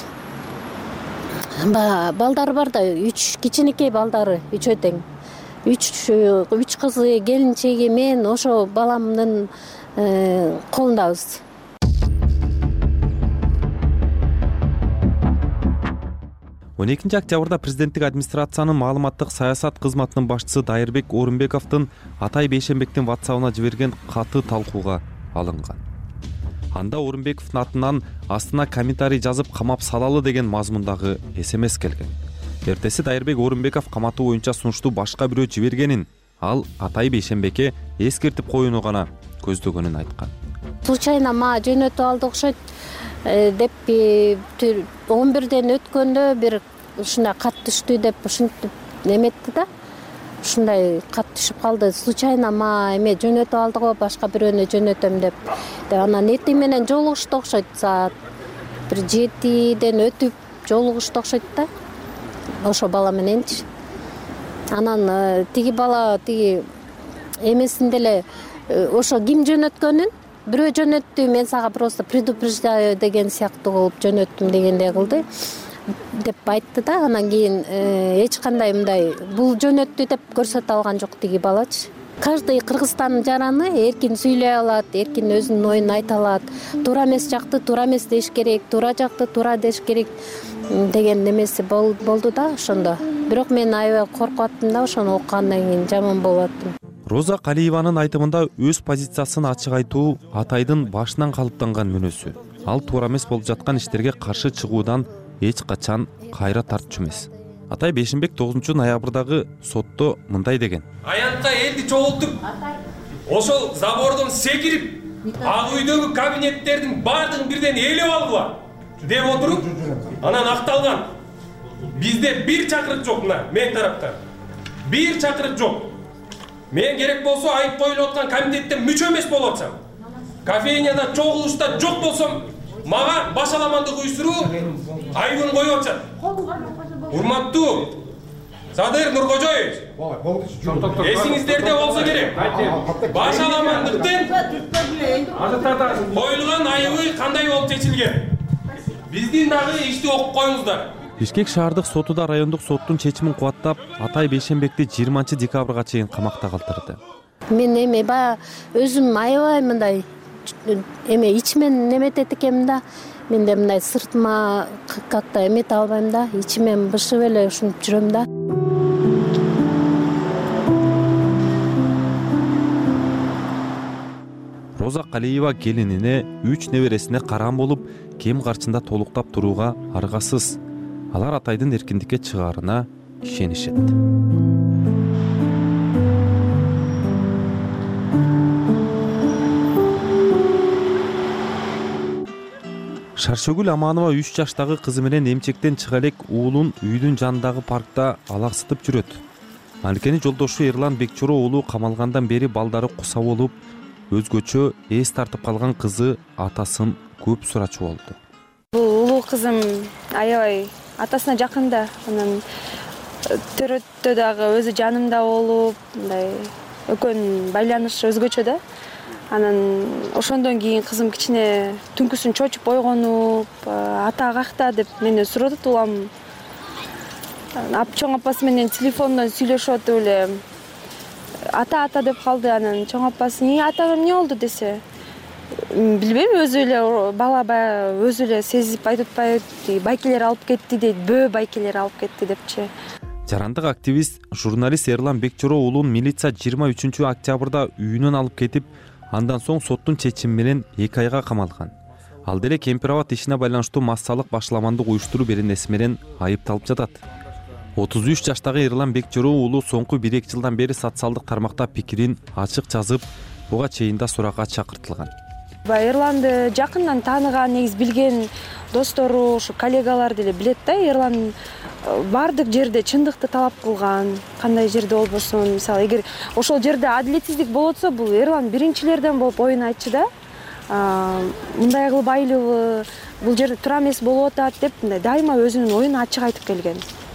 Балдар бар да, үч кичинекей балдары, үчөө тең. Үч үч кызы, келинчеги, мен ошо баламдын колундабыз. он экинчи октябрда президенттик администрациянын маалыматтык саясат кызматынын башчысы Дайырбек Орунбековдун Атай Бейшенбектин WhatsApp-ына жиберген каты талкууга алынган. Анда Орунбековдун атынан астына комментарий жазып камап салалы деген мазмундагы эс эм эс келген. Эртеси Дайырбек Орунбеков каматуу боюнча сунушту башка бирөө жибергенин, ал Атай Бейшенбекке эскертип коюуну гана көздөгөнүн айткан. Случайно мага жөнөтүп алды окшойт деп он бирден өткөндө бир ушундай кат түштү деп ушинтип неметти да. Ушундай кат түшүп калды. Случайно мага эме жөнөтүп алды го, башка бирөөнө жөнөтөм деп. Анан эртең менен жолугушту окшойт, саат бир жетиден өтүп жолугушту окшойт да. Ошо бала мененчи. Анан тиги бала тиги эмесинде эле ошо ким жөнөткөнүн бирөө жөнөттү, мен сага просто предупреждаю деген сыяктуу кылып жөнөттүм дегендей кылды деп айтты да. Анан кийин эч кандай мындай бул жөнөттү деп көрсөтө алган жок тиги балачы. Каждый Кыргызстандын жараны эркин сүйлөй алат, эркин өзүнүн оюн айта алат. Туура эмес жакты туура эмес деш керек, туура жакты туура деш керек деген немеси болду да ошондо. Бирок мен аябай коркуп аттым да, ошону окугандан кийин жаман болуп аттым. Роза Калиеванын айтымында өз позициясын ачык айтуу Атайдын башынан калыптанган мүнөзү. Ал туура эмес болуп жаткан иштерге каршы чыгуудан эч качан кайра тартчу эмес. Атай Бейшенбек тогузунчу ноябрдагы сотто мындай деген: аянтка элди чогултуп, ошол забордон секирип, ак үйдөгү кабинеттердин баардыгын бирден ээлеп алгыла деп отуруп, анан акталган. Бизде бир чакырык жок, мына мен тараптан. Бир чакырык жок. Мен керек болсо айып коюлуп аткан комитетте мүчө эмес болуп атсам, кофейняда чогулушта жок болсом, мага башаламандык уюштуруу айыбын коюп атышат. Урматтуу Садыр Нуркожоевич, эсиңиздерде болсо керек. Башаламандыктын коюлган айыбы кандай болуп чечилген? Биздин дагы ишти окуп коюңуздар. Бишкек шаардык соту да райондук соттун чечимин кубаттап, Атай Бейшенбекти жыйырманчы декабрга чейин камакта калтырды. Мен эме баягы өзүм аябай мындай эме ичимен неметет экенмин да. Мен де мындай сыртыма как-то эмете албайм да. Ичимен бышып эле ушинтип жүрөм да. Роза Калиева келинине үч небересине карам болуп, кем каршында толуктап турууга аргасыз. Алар Атайдын эркиндикке чыгаарына ишенишет. Шаршөгүл Аманова үч жаштагы кызы менен эмчектен чыга элек уулун үйдүн жанындагы паркта алаксытып жүрөт. Маликени жолдошу Эрлан Бекчоро уулу камалгандан бери балдары куса болуп, өзгөчө эс тартып калган кызы атасын көп сурачу болду. Бул улуу кызым аябай атасына жакында, анан төрөттө дагы өзү жанымда болуп, мындай экөөнүн байланышы өзгөчө да. Анан ошондон кийин кызым кичине түнкүсүн чочуп ойгонуп, ата какта деп мени суротот улам. Ап чоң апасы менен телефондон сүйлөшүп атып эле ата ата деп калды. Анан чоң апасы: "Эмне атага эмне болду?" десе, билбейм, өзү эле бала баягы өзү эле сезип айтып атпайбы, байкелер алып кетти дейт, бөө байкелер алып кетти депчи. Жарандык активист, журналист Эрлан Бекчоро уулун милиция жыйырма үчүнчү октябрда үйүнөн алып кетип, андан соң соттун чечими менен эки айга камалган. Ал деле Кемпирабад ишине байланыштуу массалык башаламандык уюштуруу беренеси менен айыпталып жатат. отуз үч жаштагы Эрлан Бекчоро уулу соңку бир эки жылдан бери социалдык тармакта пикирин ачык жазып, буга чейин да суракка чакыртылган. Эрланды жакындан тааныган, негизи билген достору, ушу коллегалар деле билет да. Эрлан баардык жерде чындыкты талап кылган, кандай жерде болбосун. Мисалы, эгер ошол жерде адилетсиздик болуп атса, бул Эрлан биринчилерден болуп оюн айтчу да. Мындай кылбайлыбы, бул жерде туура эмес болуп атат деп, мындай дайыма өзүнүн оюн ачык айтып келген.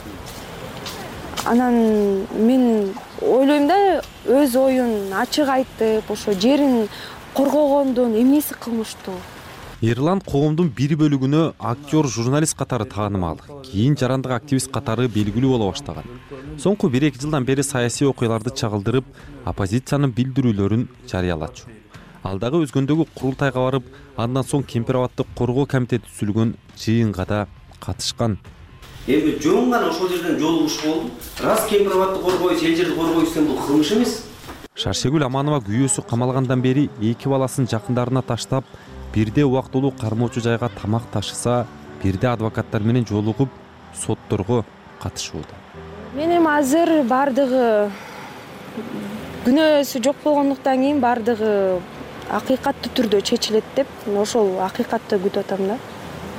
Анан мен ойлойм да, өз оюн ачык айтып, ошо жерин коргогондун эмнеси кылмыштуу? Эрлан коомдун бир бөлүгүнө актер, журналист катары таанымал, кийин жарандык активист катары белгилүү боло баштаган. Соңку бир эки жылдан бери саясий окуяларды чагылдырып, оппозициянын билдирүүлөрүн жарыялачу. Ал дагы өзгөндөгү курултайга барып, андан соң Кемпир абадты коргоо комитети түзүлгөн жыйынга да катышкан. Эми жөн гана ошол жерден жолугуш болду. Раз Кемпир абадты коргойсуз, эл жерди коргойсуз, бул кылмыш эмес. Шаршегүл Аманова күйөөсү камалгандан бери эки баласын жакындарына таштап, бирде убактылуу кармоочу жайга тамак ташыса, бирде адвокаттар менен жолугуп, сотторго катышууда. Мен эми азыр бардыгы күнөөсү жок болгондуктан кийин бардыгы акыйкаттуу түрдө чечилет деп, ошол акыйкатты күтүп атам да.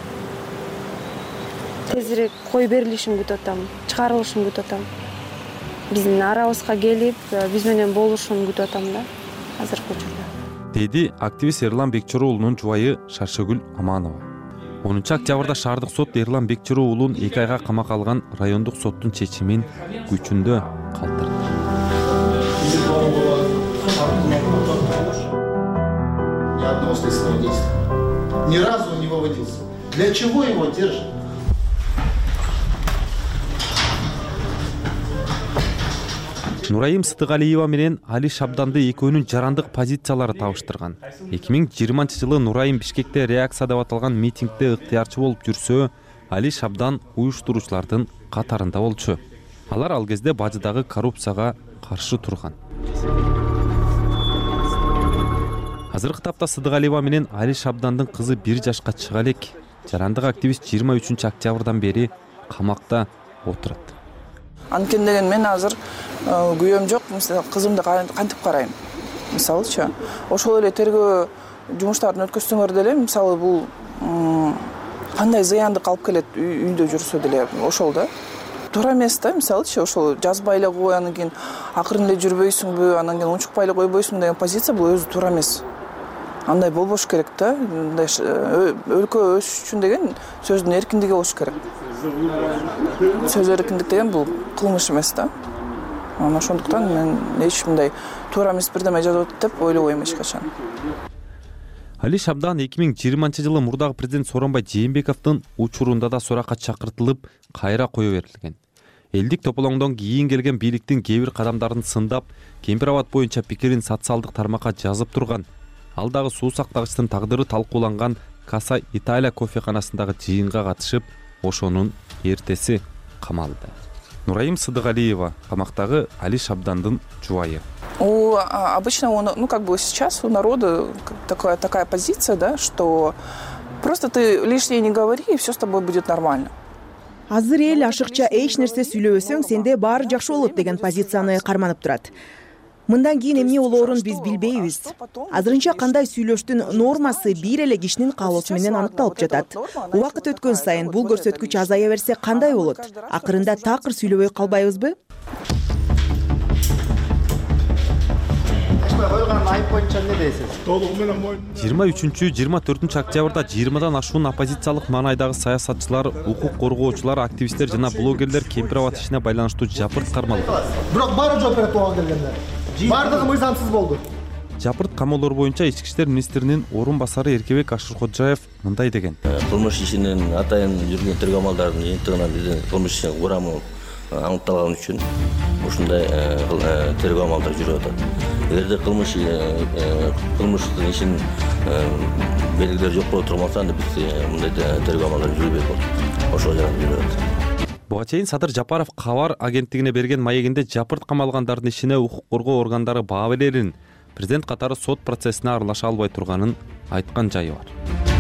Тезирээк кой берилишин күтүп атам, чыгарылышын күтүп атам. Биздин арабызга келип, биз менен болушун күтүп атам да, азыркы учурда. Деди активист Эрлан Бекчору уулунун жубайы Шаршегүл Аманова. онунчу октябрда шаардык сот Эрлан Бекчору уулун эки айга камакка алган райондук соттун чечимин күчүндө калтырды. Ни одного следственного действия. Ни разу он не выводился. Для чего его держат? Нурайым Сыдыгалиева менен Али Шабданды экөөнүн жарандык позициялары табыштырган. эки миң жыйырманчы жылы Нурайым Бишкекте реакция деп аталган митингде ыктыярчы болуп жүрсө, Али Шабдан уюштуруучулардын катарында болчу. Алар ал кезде бажыдагы коррупцияга каршы турган. Азыркы тапта Сыдыгалиева менен Али Шабдандын кызы бир жашка чыга элек. Жарандык активист жыйырма үчүнчү октябрдан бери камакта отурат. Анткени деген мен азыр күйөөм жок, кызымды кантип карайм? Мисалычы, ошол эле тергөө жумуштарын өткөзсөңөр деле, мисалы бул кандай зыяндык алып келет үйдө жүрсө деле, ошол да. Туура эмес да, мисалычы, ошол жазбай эле кой, анан кийин акырын эле жүрбөйсүңбү, анан кийин унчукпай эле койбойсуңбу деген позиция бул өзү туура эмес. Андай болбош керек да. Өлкө өсүш үчүн деген сөздүн эркиндиги болуш керек. Сөз эркиндик деген бул кылмыш эмес да. Анан ошондуктан мен эч мындай туура эмес бирдеме жазып атат деп ойлобойм эч качан. Али Шабдан эки миң жыйырманчы жылы мурдагы президент Сооронбай Жээнбековдун учурунда да суракка чакыртылып, кайра кое берилген. Элдик тополоңдон кийин келген бийликтин кээ бир кадамдарын сындап, Кемпир абад боюнча пикирин социалдык тармакка жазып турган. Ал дагы суу сактагычтын тагдыры талкууланган Каса Италия кофеканасындагы жыйынга катышып, ошонун эртеси камалды. Нурайым Сыдыгалиева камактагы Али Шабдандын жубайы. У обычно он, ну как бы сейчас у народа такая такая позиция, да, что просто ты лишнее не говори, и все с тобой будет нормально. Азыр эл ашыкча эч нерсе сүйлөбөсөң, сенде баары жакшы болот деген позицияны карманып турат. Мындан кийин эмне болоорун биз билбейбиз. Азырынча кандай сүйлөштүн нормасы бир эле кишинин каалоосу менен аныкталып жатат. Убакыт өткөн сайын бул көрсөткүч азая берсе кандай болот? Акырында такыр сүйлөбөй калбайбызбы? жыйырма үчүнчү жыйырма төртүнчү октябрда жыйырмадан ашуун оппозициялык маанайдагы саясатчылар, укук коргоочулар, активисттер жана блогерлер Кемпир абад ишине байланыштуу жапырт кармалган. Бирок баары жооп берет оған келгендер. Бардыгы мыйзамсыз болду. Жапырт камоолор боюнча ички иштер министринин орун басары Эркебек Ашыркожаев мындай деген. Кылмыш ишинин атайын жүргөн тергөө амалдарынын жыйынтыгынан биздин кылмыш ишинин курамы аныкталган үчүн ушундай тергөө амалдар жүрүп атат. Эгерде кылмыш кылмыштын ишин белгилери жок боло турмаса, анда биз мындай тергөө амалдар жүрбөйт болчу. Ошол жагын жүрүп атат. Буга чейин Садыр Жапаров кабар агенттигине берген маегинде жапырт камалгандардын ишине укук коргоо органдары баа берерин, президент катары сот процессине аралаша албай турганын айткан жайы бар.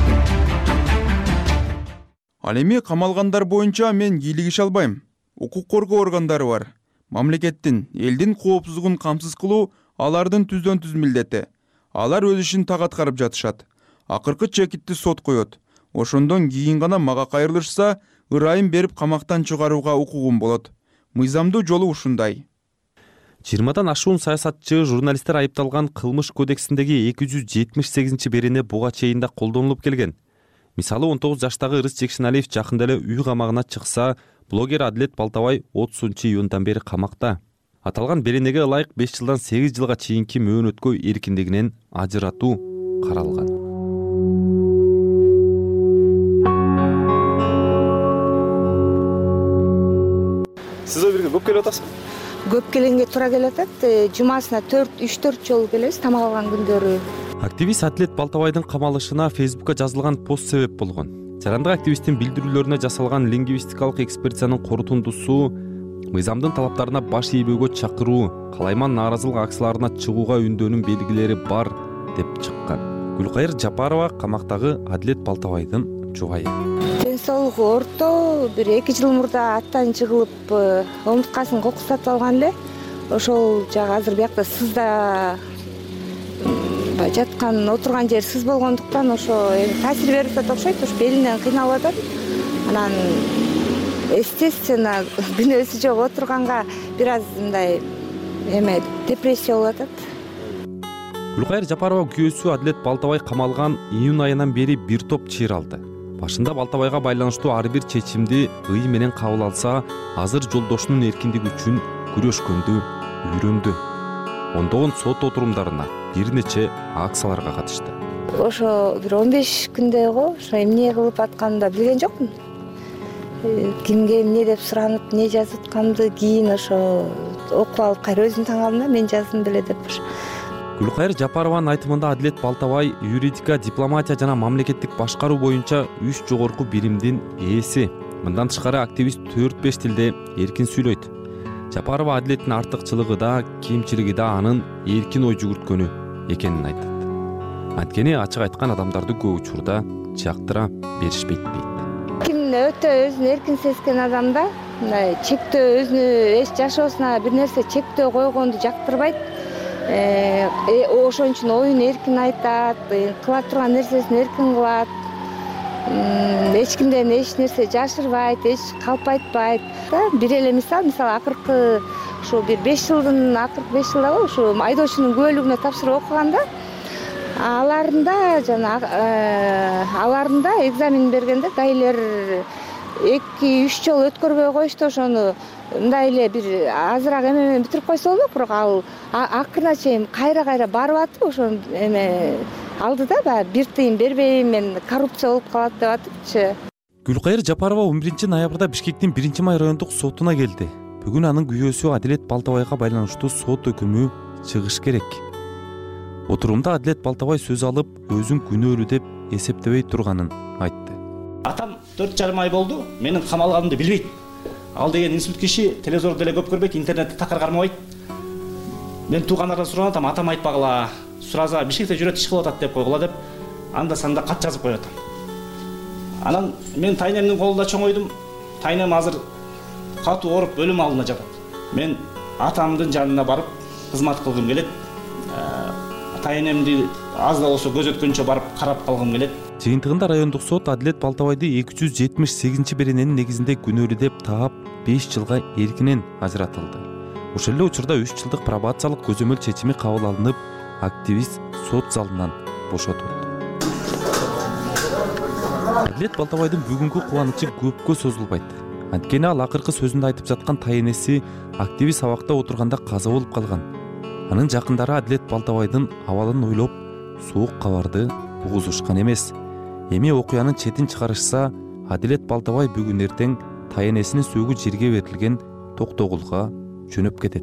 Ал эми камалгандар боюнча мен кийлигише албайм. Укук коргоо органдары бар. Мамлекеттин, элдин коопсуздугун камсыз кылуу алардын түздөн түз милдети. Алар өз ишин так аткарып жатышат. акыркы чекитти сот коет. Ошондон кийин гана мага кайрылышса, ырайым берип камактан чыгарууга укугум болот. Мыйзамдуу жолу ушундай. жыйырмадан ашуун саясатчы журналисттер айыпталган кылмыш кодексиндеги эки жүз жетимиш сегизинчи берене буга чейин да колдонулуп келген. Мисалы он тогуз жаштагы Ырыс Жекшеналиев жакында эле үй камагына чыкса, блогер Адилет Балтабай отузунчу июндан бери камакта. Аталган беренеге ылайык беш жылдан сегиз жылга чейинки мөөнөткө эркиндигинен ажыратуу каралган. Сиз бирге көп келип атасызбы? Көп келенге туура келип атат. Жумасына үч төрт жолу келебиз, тамак алган күндөрү. Активист Адилет Балтабайдын камалышына Фейсбукка жазылган пост себеп болгон. Жарандык активисттин билдирүүлөрүнө жасалган лингвистикалык экспертизанын корутундусу мыйзамдын талаптарына баш ийбөөгө чакыруу, калайман нааразылык акцияларына чыгууга үндөөнүн белгилери бар деп чыккан. Гүлкайыр Жапарова камактагы Адилет Балтабайдын жубайы. Ден соолугу орто, бир эки жыл мурда аттан жыгылып, омурткасын кокустатып алган эле. Ошол жагы азыр биякта сызда жаткан, отурган жери сыз болгондуктан ошо таасир берип атат окшойт, ошо белинен кыйналып атат. Анан естественно күнөөсү жок отурганга бир аз мындай эме депрессия болуп атат. Гүлкайыр Жапарова күйөөсү Адилет Балтабай камалган июнь айынан бери бир топ чыйыр алды. Башында Балтабайга байланыштуу ар бир чечимди ый менен кабыл алса, азыр жолдошунун эркиндиги үчүн күрөшкөндү үйрөндү. Ондогон сот отурумдарына, бир нече акцияларга катышты. Ошо бир он беш күндөй го, ошо эмне кылып атканымды билген жокмун. Кимге эмне деп суранып, эмне жазып атканымды кийин ошо окуп алып кайра өзүм таң алдым да, мен жаздым беле деп. Гүлкайыр Жапарованын айтымында Адилет Балтабай юридика, дипломатия жана мамлекеттик башкаруу боюнча үч жогорку биримдин ээси. Мындан тышкары активист төрт беш тилде эркин сүйлөйт. Жапарова Адилеттин артыкчылыгы да, кемчилиги да анын эркин ой жүгүрткөнү экенин айтат. Анткени ачык айткан адамдарды көп учурда жактыра беришпейт дейт. Ким өтө өзүн эркин сезген адамда мындай чектөө, өзүнө эч жашоосуна бир нерсе чектөө койгонду жактырбайт. Ошон үчүн оюн эркин айтат, кыла турган нерсесин эркин кылат. Эч кимден эч нерсе жашырбайт, эч калп айтпайт. Бир эле мисал, мисалы акыркы ушу бир беш жылдын акыркы беш жылдагы ушу айдоочунун күбөлүгүнө тапшырып окуганда, аларында жана аларында экзамен бергенде гаилер эки үч жолу өткөрбөй коюшту. Ошону мындай эле бир азыраак эме менен бүтүрүп койсо болот, бирок ал акырына чейин кайра-кайра барып атып, ошо эме алдыда баягы бир тыйын бербейм, мен коррупция болуп калат деп атыпчы. Гүлкайыр Жапарова он биринчи ноябрда Бишкектин биринчи май райондук сотуна келди. Бүгүн анын күйөөсү Адилет Балтабайга байланыштуу сот өкүмү чыгыш керек. Отурумда Адилет Балтабай сөз алып, өзүн күнөөлүү деп эсептебей турганын айтты. Атам төрт жарым ай болду, менин камалганымды билбейт. Ал деген институт киши телевизорду деле көп көрбөйт, интернетти такыр кармабайт. Мен туугандардан сурап атам, атам айтпагыла, сураза Бишкекте жүрөт, иш кылып атат деп койгула деп, анда санда кат жазып коюп атам. Анан мен тайнемдин колунда чоңойдум. Тайнем азыр катуу ооруп өлүм алдында жатат. Мен атамдын жанына барып кызмат кылгым келет. Тайнемди аз да болсо көз өткөнчө барып карап калгым келет. Жыйынтыгында райондук сот Адилет Балтабайды эки жүз жетимиш сегизинчи берененин негизинде күнөөлүү деп таап беш жылга эркинен ажыратылды. Ошол эле учурда үч жылдык пробациялык көзөмөл чечими кабыл алынып, активист сот залынан бошотулду. Адилет Балтабайдын бүгүнкү кубанычы көпкө созулбайт. Анткени ал акыркы сөзүндө айтып жаткан тайенеси активист абакта отурганда каза болуп калган. Анын жакындары Адилет Балтабайдын абалын ойлоп, суук кабарды угузушкан эмес. Эми окуянын четин чыгарышса, Адилет Балтабай бүгүн эртең тайенесинин сөөгү жерге берилген Токтогулга жөнөп кетет.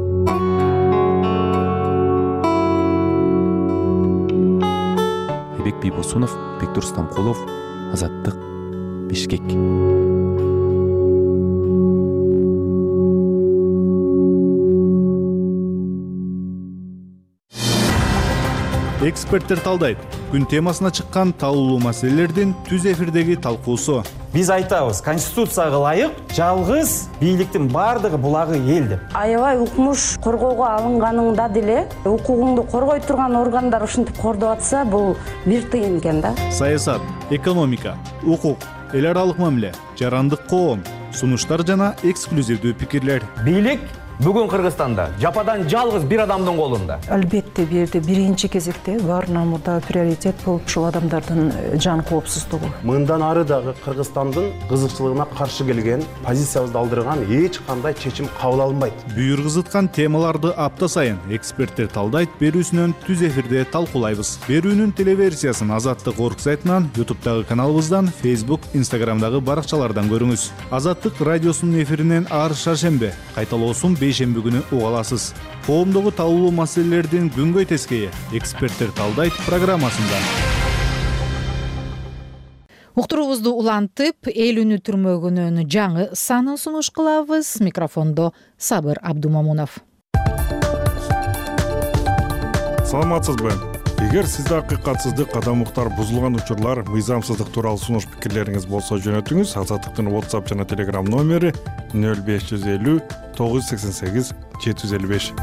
Айбек Бийбосунов, Бектур Стамкулов, Азаттык, Бишкек. Эксперттер талдайт. Күн темасына чыккан талуулуу маселелердин түз эфирдеги талкуусу. Биз айтабыз, конституцияга ылайык жалгыз бийликтин бардыгы булагы эл деп. Аябай укмуш коргоого алынганыңда деле укугуңду коргой турган органдар ушинтип кордоп атса, бул бир тыйын экен да. Саясат, экономика, укук, эл аралык мамиле, жарандык коом, сунуштар жана эксклюзивдүү пикирлер. Бийлик бүгүн Кыргызстанда жападан жалгыз бир адамдын колунда. Албетте бул жерде биринчи кезекте баарынан мурда приоритет бул ушул адамдардын жан коопсуздугу. Мындан ары дагы Кыргызстандын кызыкчылыгына каршы келген, позициябызды алдырган эч кандай чечим кабыл алынбайт. Бүйүр кызыткан темаларды апта сайын эксперттер талдайт берүүсүнөн түз эфирде талкуулайбыз. Берүүнүн телеверсиясын Азаттык орг сайтынан, ютубтагы каналыбыздан, Facebook, Instagramдагы баракчалардан көрүңүз. Азаттык радиосунун эфиринен ар шаршембе, кайталоосун бейшемби күнү уга аласыз. Коомдогу талуулуу маселелердин күнгөй тескейи эксперттер талдайт программасында. Уктуруубузду улантып, эл үнү түрмөгүнүн жаңы саны сунуш кылабыз. Микрофондо Сабыр Абдумамунов. Саламатсызбы? Эгер сизде акыйкатсыздык, кадамдыктар бузулган учурлар, мыйзамсыздык тууралуу сунуш пикирлериңиз болсо жөнөтүңүз. Азаттыктын WhatsApp жана Telegram номери нөл беш жүз элүү тогуз жүз сексен сегиз жети жүз элүү беш.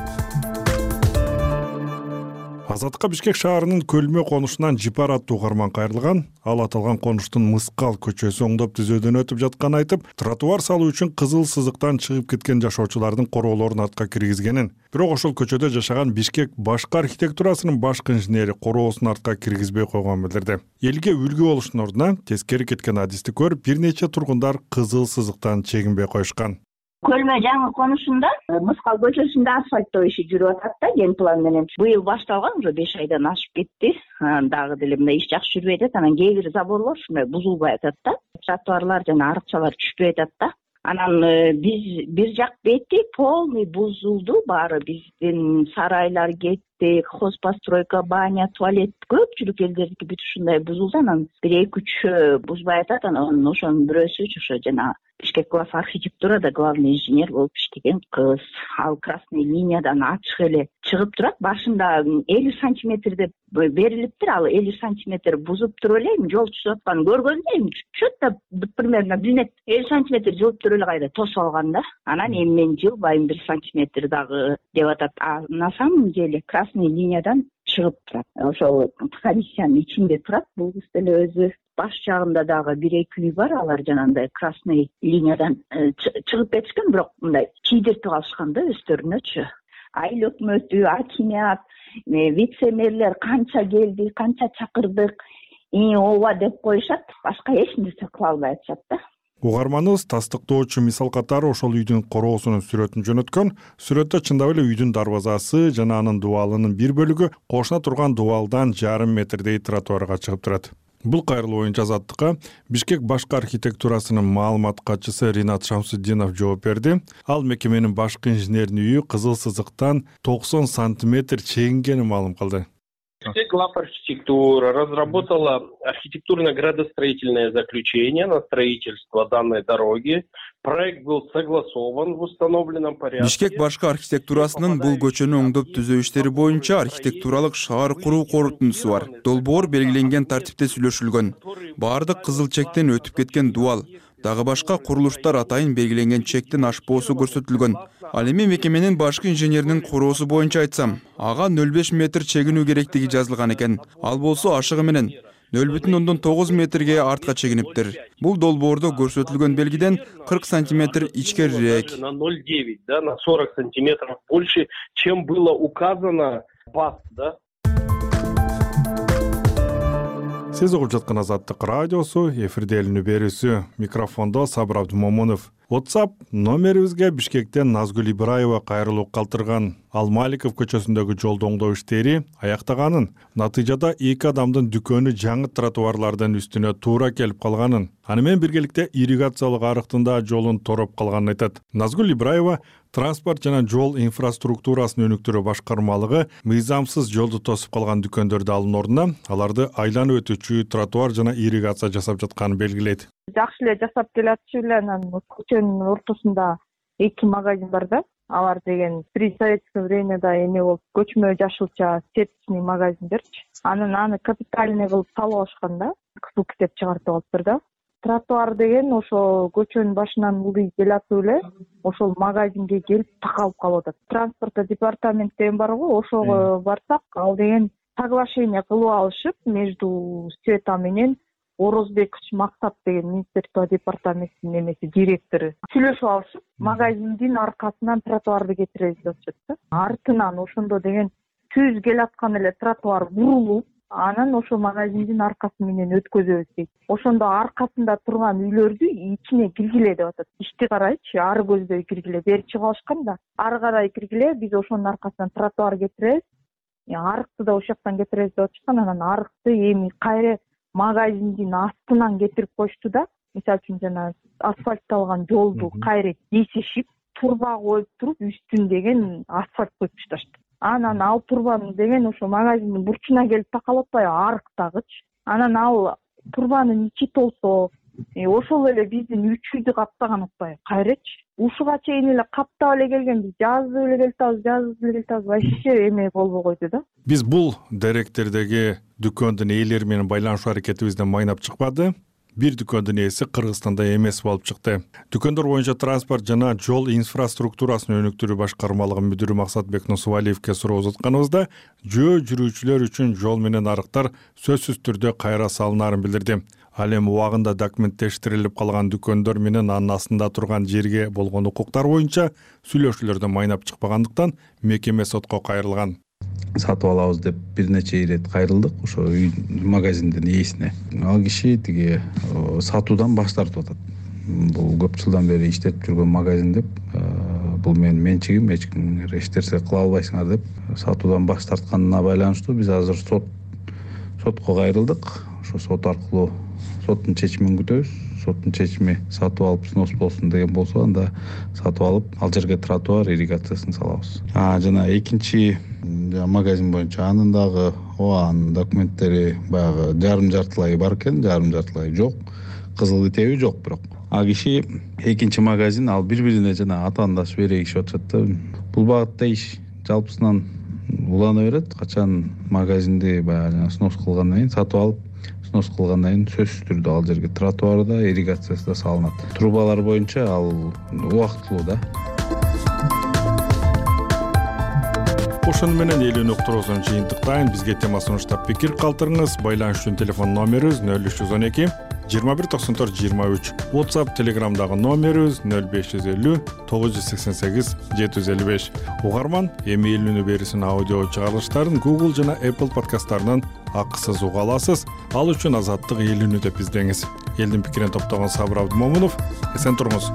Азаттыкка Бишкек шаарынын Көлмө конушунан Жипар аттуу угарман кайрылган. Ал аталган конуштун Мыскал көчөсү оңдоп түзөөдөн өтүп жатканын айтып, тротуар салуу үчүн кызыл сызыктан чыгып кеткен жашоочулардын короолорун артка киргизгенин, бирок ошол көчөдө жашаган Бишкек башкы архитектурасынын башкы инженери короосун артка киргизбей койгонун билдирди. Элге үлгү болуштун ордуна тескери кеткен адисти көрүп, бир нече тургундар кызыл сызыктан чегинбей коюшкан. Көлмө жаңы конушунда Мыскал көчөсүндө асфальттоо иши жүрүп атат да, ген план менен. Быйыл башталган, уже беш айдан ашып кетти. Дагы деле мындай иш жакшы жүрбөй атат. Анан кээ бир заборлор ушундай бузулбай атат да. Тротуарлар жана арыкчалар түшпөй атат да. Анан биз бир жак бети полный бузулду баары. Биздин сарайлар кетти, хозпостройка, баня, туалет, көпчүлүк элдердики бүт ушундай бузулду. Анан бир эки үч бузбай атат. Анан ошонун бирөөсү ошо жана Бишкек класс архитектурада главный инженер болуп иштеген кыз. Ал красный линиядан ачык эле чыгып турат. Башында элүү сантиметр деп берилиптир. Ал элүү сантиметр бузуп туруп эле жол түзүп атканын көргөндө чөт примерно билинет. элүү сантиметр жылып туруп эле кайда тосуп алган да. Анан эми мен жылбайм бир сантиметр дагы деп атат. А на самом деле красный линиядан чыгып турат. Ошол комиссиянын ичинде турат. Бул кыз деле өзү баш жагында дагы бир эки үй бар, алар жанагындай красный линиядан чыгып кетишкен, бирок мындай чийдиртип алышкан да өздөрүнөчү. Айыл өкмөтү, акимият, вице-мэрлер канча келди, канча чакырдык, и ооба деп коюшат, башка эч нерсе кыла албай атышат да. Угарманыбыз тастыктоочу мисал катары ошол үйдүн короосунун сүрөтүн жөнөткөн. Сүрөттө чындап эле үйдүн дарбазасы жана анын дубалынын бир бөлүгү кошуна турган дубалдан жарым метрдей тротуарга чыгып турат. Бул кайрылуу боюнча Азаттыкка Бишкек башкы архитектурасынын маалымат катчысы Ринат Шамсуддинов жооп берди. Ал мекеменин башкы инженеринин үйү кызыл сызыктан токсон сантиметр чегингенин маалым кылды. Бишкек Лаб архитектура разработала архитектурно-градостроительное заключение на строительство данной дороги. Проект был согласован в установленном порядке. Бишкек башкы архитектурасынын бул көчөнү оңдоп түзөө иштери боюнча архитектуралык шаар куруу корутундусу бар. Долбоор белгиленген тартипте сүйлөшүлгөн. Баардык кызыл чектен өтүп кеткен дубал, дагы башка курулуштар атайын белгиленген чектен ашпоосу көрсөтүлгөн. Ал эми мекеменин башкы инженеринин короосу боюнча айтсам, ага нөл беш метр чегинүү керектиги жазылган экен. Ал болсо ашыгы менен нөл бүтүн ондон тогуз метрге артка чегиниптир. Бул долбоордо көрсөтүлгөн белгиден кырк сантиметр ичкерирээк. На ноль девять, да, на сорок сантиметров больше, чем было указано ПАС, да. Сиз угуп жаткан Азаттык радиосу, эфирде эл үнү берүүсү. Микрофондо Сабыр Абдумамунов. WhatsApp номерибизге Бишкектен Назгүл Ибраева кайрылуу калтырган. Ал Маликов көчөсүндөгү жолду оңдоо иштери аяктаганын, натыйжада эки адамдын дүкөнү жаңы тротуарлардын үстүнө туура келип калганын, аны менен биргеликте ирригациялык арыктын да жолун тороп калганын айтат. Назгүл Ибраева транспорт жана жол инфраструктурасын өнүктүрүү башкармалыгы мыйзамсыз жолду тосуп калган дүкөндөрдү алуунун ордуна аларды айланып өтүүчү тротуар жана ирригация жасап жатканын белгилейт. Жакшы эле жасап келатчу эле, анан көчөнүн ортосунда эки магазин бар да. алар деген при советское времяда эме болуп көчмө жашылча сеточный магазиндерчи. Анан аны капитальный кылып салып алышкан да, кызыл китеп чыгартып алыптыр да. Тротуар деген ошо көчөнүн башынан ылдый келатып эле ошол магазинге келип такалып калып атат. Транспорт департамент деген барго, ошого барсак, ал деген соглашение кылып алышып между Света менен Орозбекович Максат деген министерство департаментинин эмеси директору сүйлөшүп алышып, магазиндин аркасынан тротуарды кетиребиз деп атышат да. Артынан ошондо деген түз келаткан эле тротуар бурулуп, анан ошо магазиндин аркасы менен өткөзөбүз дейт. Ошондо аркасында турган үйлөрдү ичине киргиле деп атат. Ишти карайчы, ары көздөй киргиле, бери чыгып алышкан да. Ары карай киргиле, биз ошонун аркасынан тротуар кетиребиз. Арыкты да ошол жактан кетиребиз деп атышкан. Анан арыкты эми кайра магазиндин астынан кетирип коюшту да. Мисалы үчүн жана асфальтталган жолду кайра кесишип, турба коюп туруп, үстүн деген асфальт коюп ташташты. Анан ал турбаны деген ошо магазиндин бурчуна келип такалып атпайбы, арыктагычы. Анан ал турбанын ичи толсо, ошол эле биздин үч үйдү каптаган атпайбы, кайрачы. Ушуга чейин эле каптап эле келген, биз жазып эле келатабыз, жазып эле келатабыз, вообще эме болбой койду да. Биз бул деректердеги дүкөндүн ээлери менен байланышуу аракетибизден майнап чыкпады. Бир дүкөндүн ээси Кыргызстанда эмес болуп чыкты. Дүкөндөр боюнча транспорт жана жол инфраструктурасын өнүктүрүү башкармалыгынын мүдүрү Максатбек Нусубалиевке суроо узатканыбызда, жөө жүрүүчүлөр үчүн жол менен арыктар сөзсүз түрдө кайра салынаарын билдирди. Ал эми убагында документтештирилип калган дүкөндөр менен анын астында турган жерге болгон укуктар боюнча сүйлөшүүлөрдөн майнап чыкпагандыктан мекеме сотко кайрылган. Сатып алабыз деп бир нече ирет кайрылдык ошо үй магазиндин ээсине. Ал киши тиги сатуудан баш тартып атат. Бул көп жылдан бери иштетип жүргөн магазин деп, бул менин менчигим, эч ким эч нерсе кыла албайсыңар деп сатуудан баш тартканына байланыштуу биз азыр сот сотко кайрылдык. Ошо сот аркылуу соттун чечимин күтөбүз. Соттун чечими сатып алып снос болсун деген болсо, анда сатып алып ал жерге тротуар ирригациясын салабыз. А жана экинчи магазин боюнча анын дагы анын документтери баягы жарым жартылай бар экен, жарым жартылай жок. Кызыл китеби жок бирок. А киши экинчи магазин ал бири-бирине жана атаандашып эрегишип атышат да. Бул багытта иш жалпысынан улана берет. Качан магазинди баягы снос кылгандан кийин сатып алып снос кылгандан кийин сөзсүз түрдө ал жерге тротуар да, ирригациясы да салынат. Трубалар боюнча ал убактылуу да. Ошону менен элүү нуктурусун жыйынтыктайын. Бизге тема сунуштап пикир калтырыңыз. Байланыш үчүн телефон номерибиз нөл үч жүз он эки жыйырма бир токсон төрт жыйырма үч. WhatsApp, Telegramдагы номерибиз нөл беш жүз элүү тогуз жүз сексен сегиз жети жүз элүү беш. Угарман эми элүүнү берисин аудио чыгарылыштарын Google жана Apple подкасттарынан акысыз уга аласыз. Ал үчүн Азаттык элүүнү деп издеңиз. Элдин пикирин топтогон Сабыр Абдымомунов. Эсен туруңуз.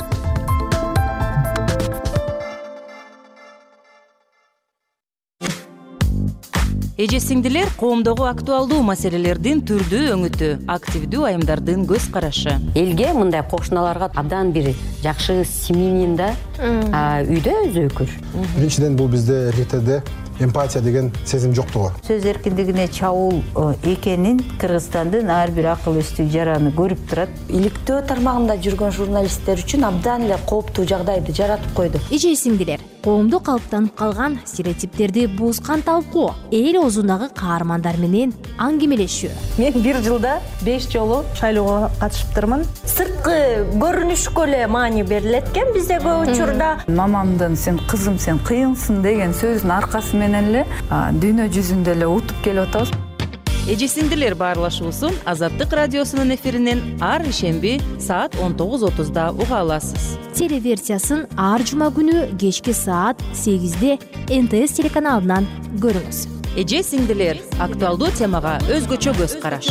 Эже сиңдилер, коомдогу актуалдуу маселелердин түрдүү өңүтү, активдүү айымдардын көз карашы. Элге мындай кошуналарга абдан бир жакшы семьянин да үйдө өзөкүр. Биринчиден бул бизде эркектерде эмпатия деген сезим жоктугу. Сөз эркиндигине чабуул экенин Кыргызстандын ар бир акыл эстүү жараны көрүп турат. Иликтөө тармагында жүргөн журналисттер үчүн абдан эле кооптуу жагдайды жаратып койду. Эже сиңдилер, коомдо калыптанып калган стереотиптерди бузган талкуу, эл оозундагы каармандар менен аңгемелешүү. Мен бир жылда беш жолу шайлоого катышыптырмын. Сырткы көрүнүшкө эле маани берилет экен бизде көп учурда. Мамамдын "сен кызым, сен кыйынсың" деген сөзүнүн аркасы менен эле дүйнө жүзүндө эле утуп келип атабыз. Эже сиңдилер баарлашуусун Азаттык радиосунун эфиринен ар ишемби саат он тогуз отузда уга аласыз. Телеверсиясын ар жума күнү кечки саат сегизде эн тэ эс телеканалынан көрүңүз. Эже сиңдилер, актуалдуу темага өзгөчө көз караш.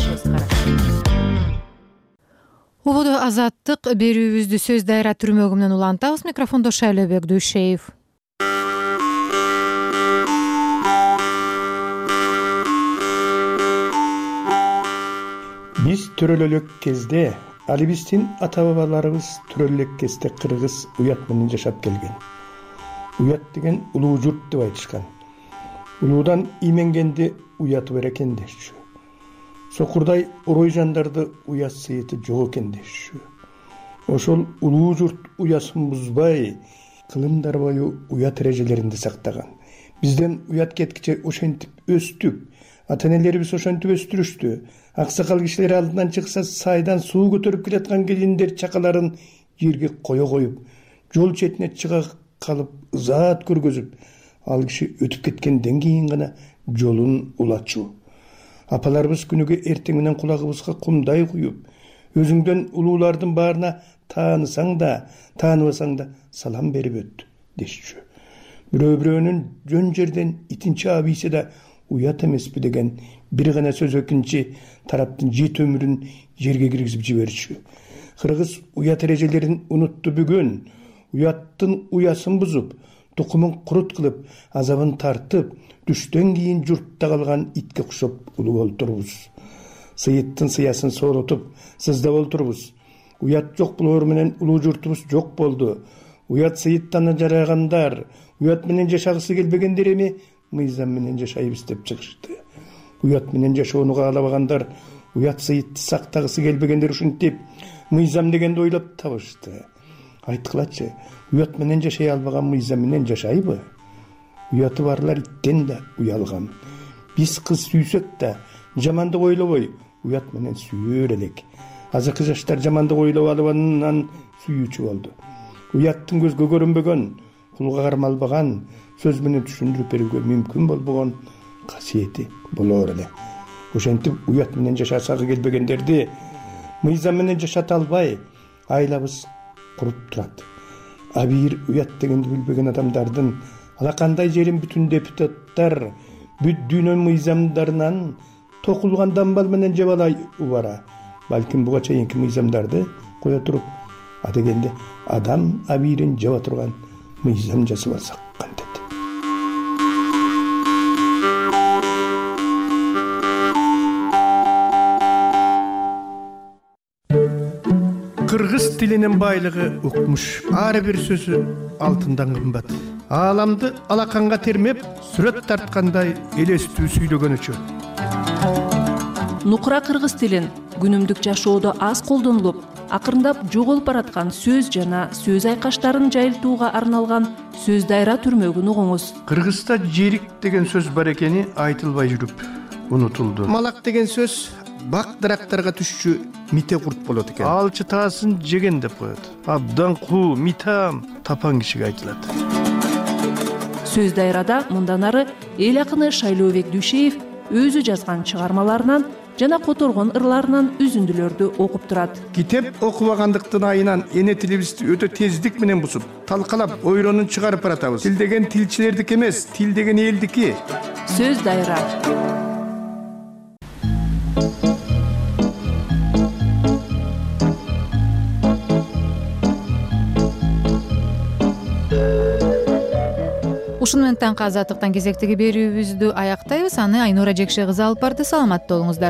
Улуу Азаттык берүүбүздү сөз дайра түрмөгү менен улантабыз. Микрофондо Шайлообек Дүйшеев. Биз төрөлөлөк кезде, али биздин ата-бабаларыбыз төрөлөлөк кезде кыргыз уят менен жашап келген. Уят деген улуу журт деп айтышкан. Улуудан именгенди уяты бар экен дешчү. Сокурдай орой жандарды уят сыйыты жок экен дешчү. Ошол улуу журт уясын бузбай, кылымдар бою уят эрежелеринди сактаган. Бизден уят кеткиче ошентип өстүк. Ата энелерибиз ошентип өстүрүштү. Аксакал кишилер алдынан чыкса сайдан суу көтөрүп келаткан келиндер чакаларын жерге кое коюп, жол четине чыга калып ызаат көргөзүп, ал киши өтүп кеткенден кийин гана жолун улатчу. Апаларыбыз күнүгө эртең менен кулагыбызга кумдай куюп, өзүңдөн улуулардын баарына таанысаң да, тааныбасаң да салам берип өт дешчү. Бирөө-бирөөнүн жөн жерден итинчи абийсе да уят эмеспи деген бир гана сөз экинчи тараптын жет өмүрүн жерге киргизип жиберчү. Кыргыз уят эрежелерин унутту бүгүн. Уяттын уясын бузуп, тукумун курут кылып, азабын тартып, түштөн кийин журтта калган итке окшоп улуу олтурбуз. Сыйыттын сыясын соолотуп, сыздап олтурбуз. Уят жок болоор менен улуу журтубуз жок болду. Уят сыйыттан жарагандар, уят менен жашагысы келбегендер эми мыйзам менен жашайбыз деп чыгышты. Уят менен жашоону каалабагандар, уят сыйытты сактагысы келбегендер ушинтип мыйзам дегенди ойлоп табышты. Айткылачы, уят менен жашай албаган мыйзам менен жашайбы? Уяты барлар иттен да уялган. Биз кыз сүйсөк да жамандык ойлобой уят менен сүйөр элек. Азыркы жаштар жамандык ойлоп алганынан сүйүүчү болду. Уяттын көзгө көрүнбөгөн, кулга кармалбаган, сөз менен түшүндүрүп берүүгө мүмкүн болбогон касиети болор эле. Ошентип уят менен жашасагы келбегендерди мыйзам менен жашата албай, айлабыз куруп турат. А бир уят дегенди билбеген адамдардын алакандай жерин бүтүн депутаттар бүт дүйнө мыйзамдарынан токулган дамбал менен жабалай убара. Балким буга чейинки мыйзамдарды кое туруп, а дегенде адам абийирин жаба турган мыйзам жасап алсак кантет. Кыргыз тилинин байлыгы укмуш. Ар бир сөзү алтындан кымбат. Ааламды алаканга термеп, сүрөт тарткандай элестүү сүйлөгөнүчү. Нукура кыргыз тилин күнүмдүк жашоодо аз колдонулуп, акырындап жоголуп бараткан сөз жана сөз айкаштарын жайылтууга арналган сөз дайра түрмөгүн угуңуз. Кыргызда жерик деген сөз бар экени айтылбай жүрүп унутулду. Малак деген сөз бак дарактарга түшчү мите курт болот экен. Алчы таасын жеген деп коет. Абдан куу, митам тапан кишиге айтылат. Сөз дайрада мындан ары эл акыны Шайлообек Дүйшеев өзү жазган чыгармаларынан жана которгон ырларынан үзүндүлөрдү окуп турат. Китеп окубагандыктын айынан эне тилибизди өтө тездик менен бузуп, талкалап, ойронун чыгарып баратабыз. Тил деген тилчилердики эмес, тил деген элдики. Сөз дайра. Ушун менен таңкы азаттыктан кезектеги берүүбүздү аяктайбыз. Аны Айнура Жекше кызы алып барды. Саламатта болуңуздар.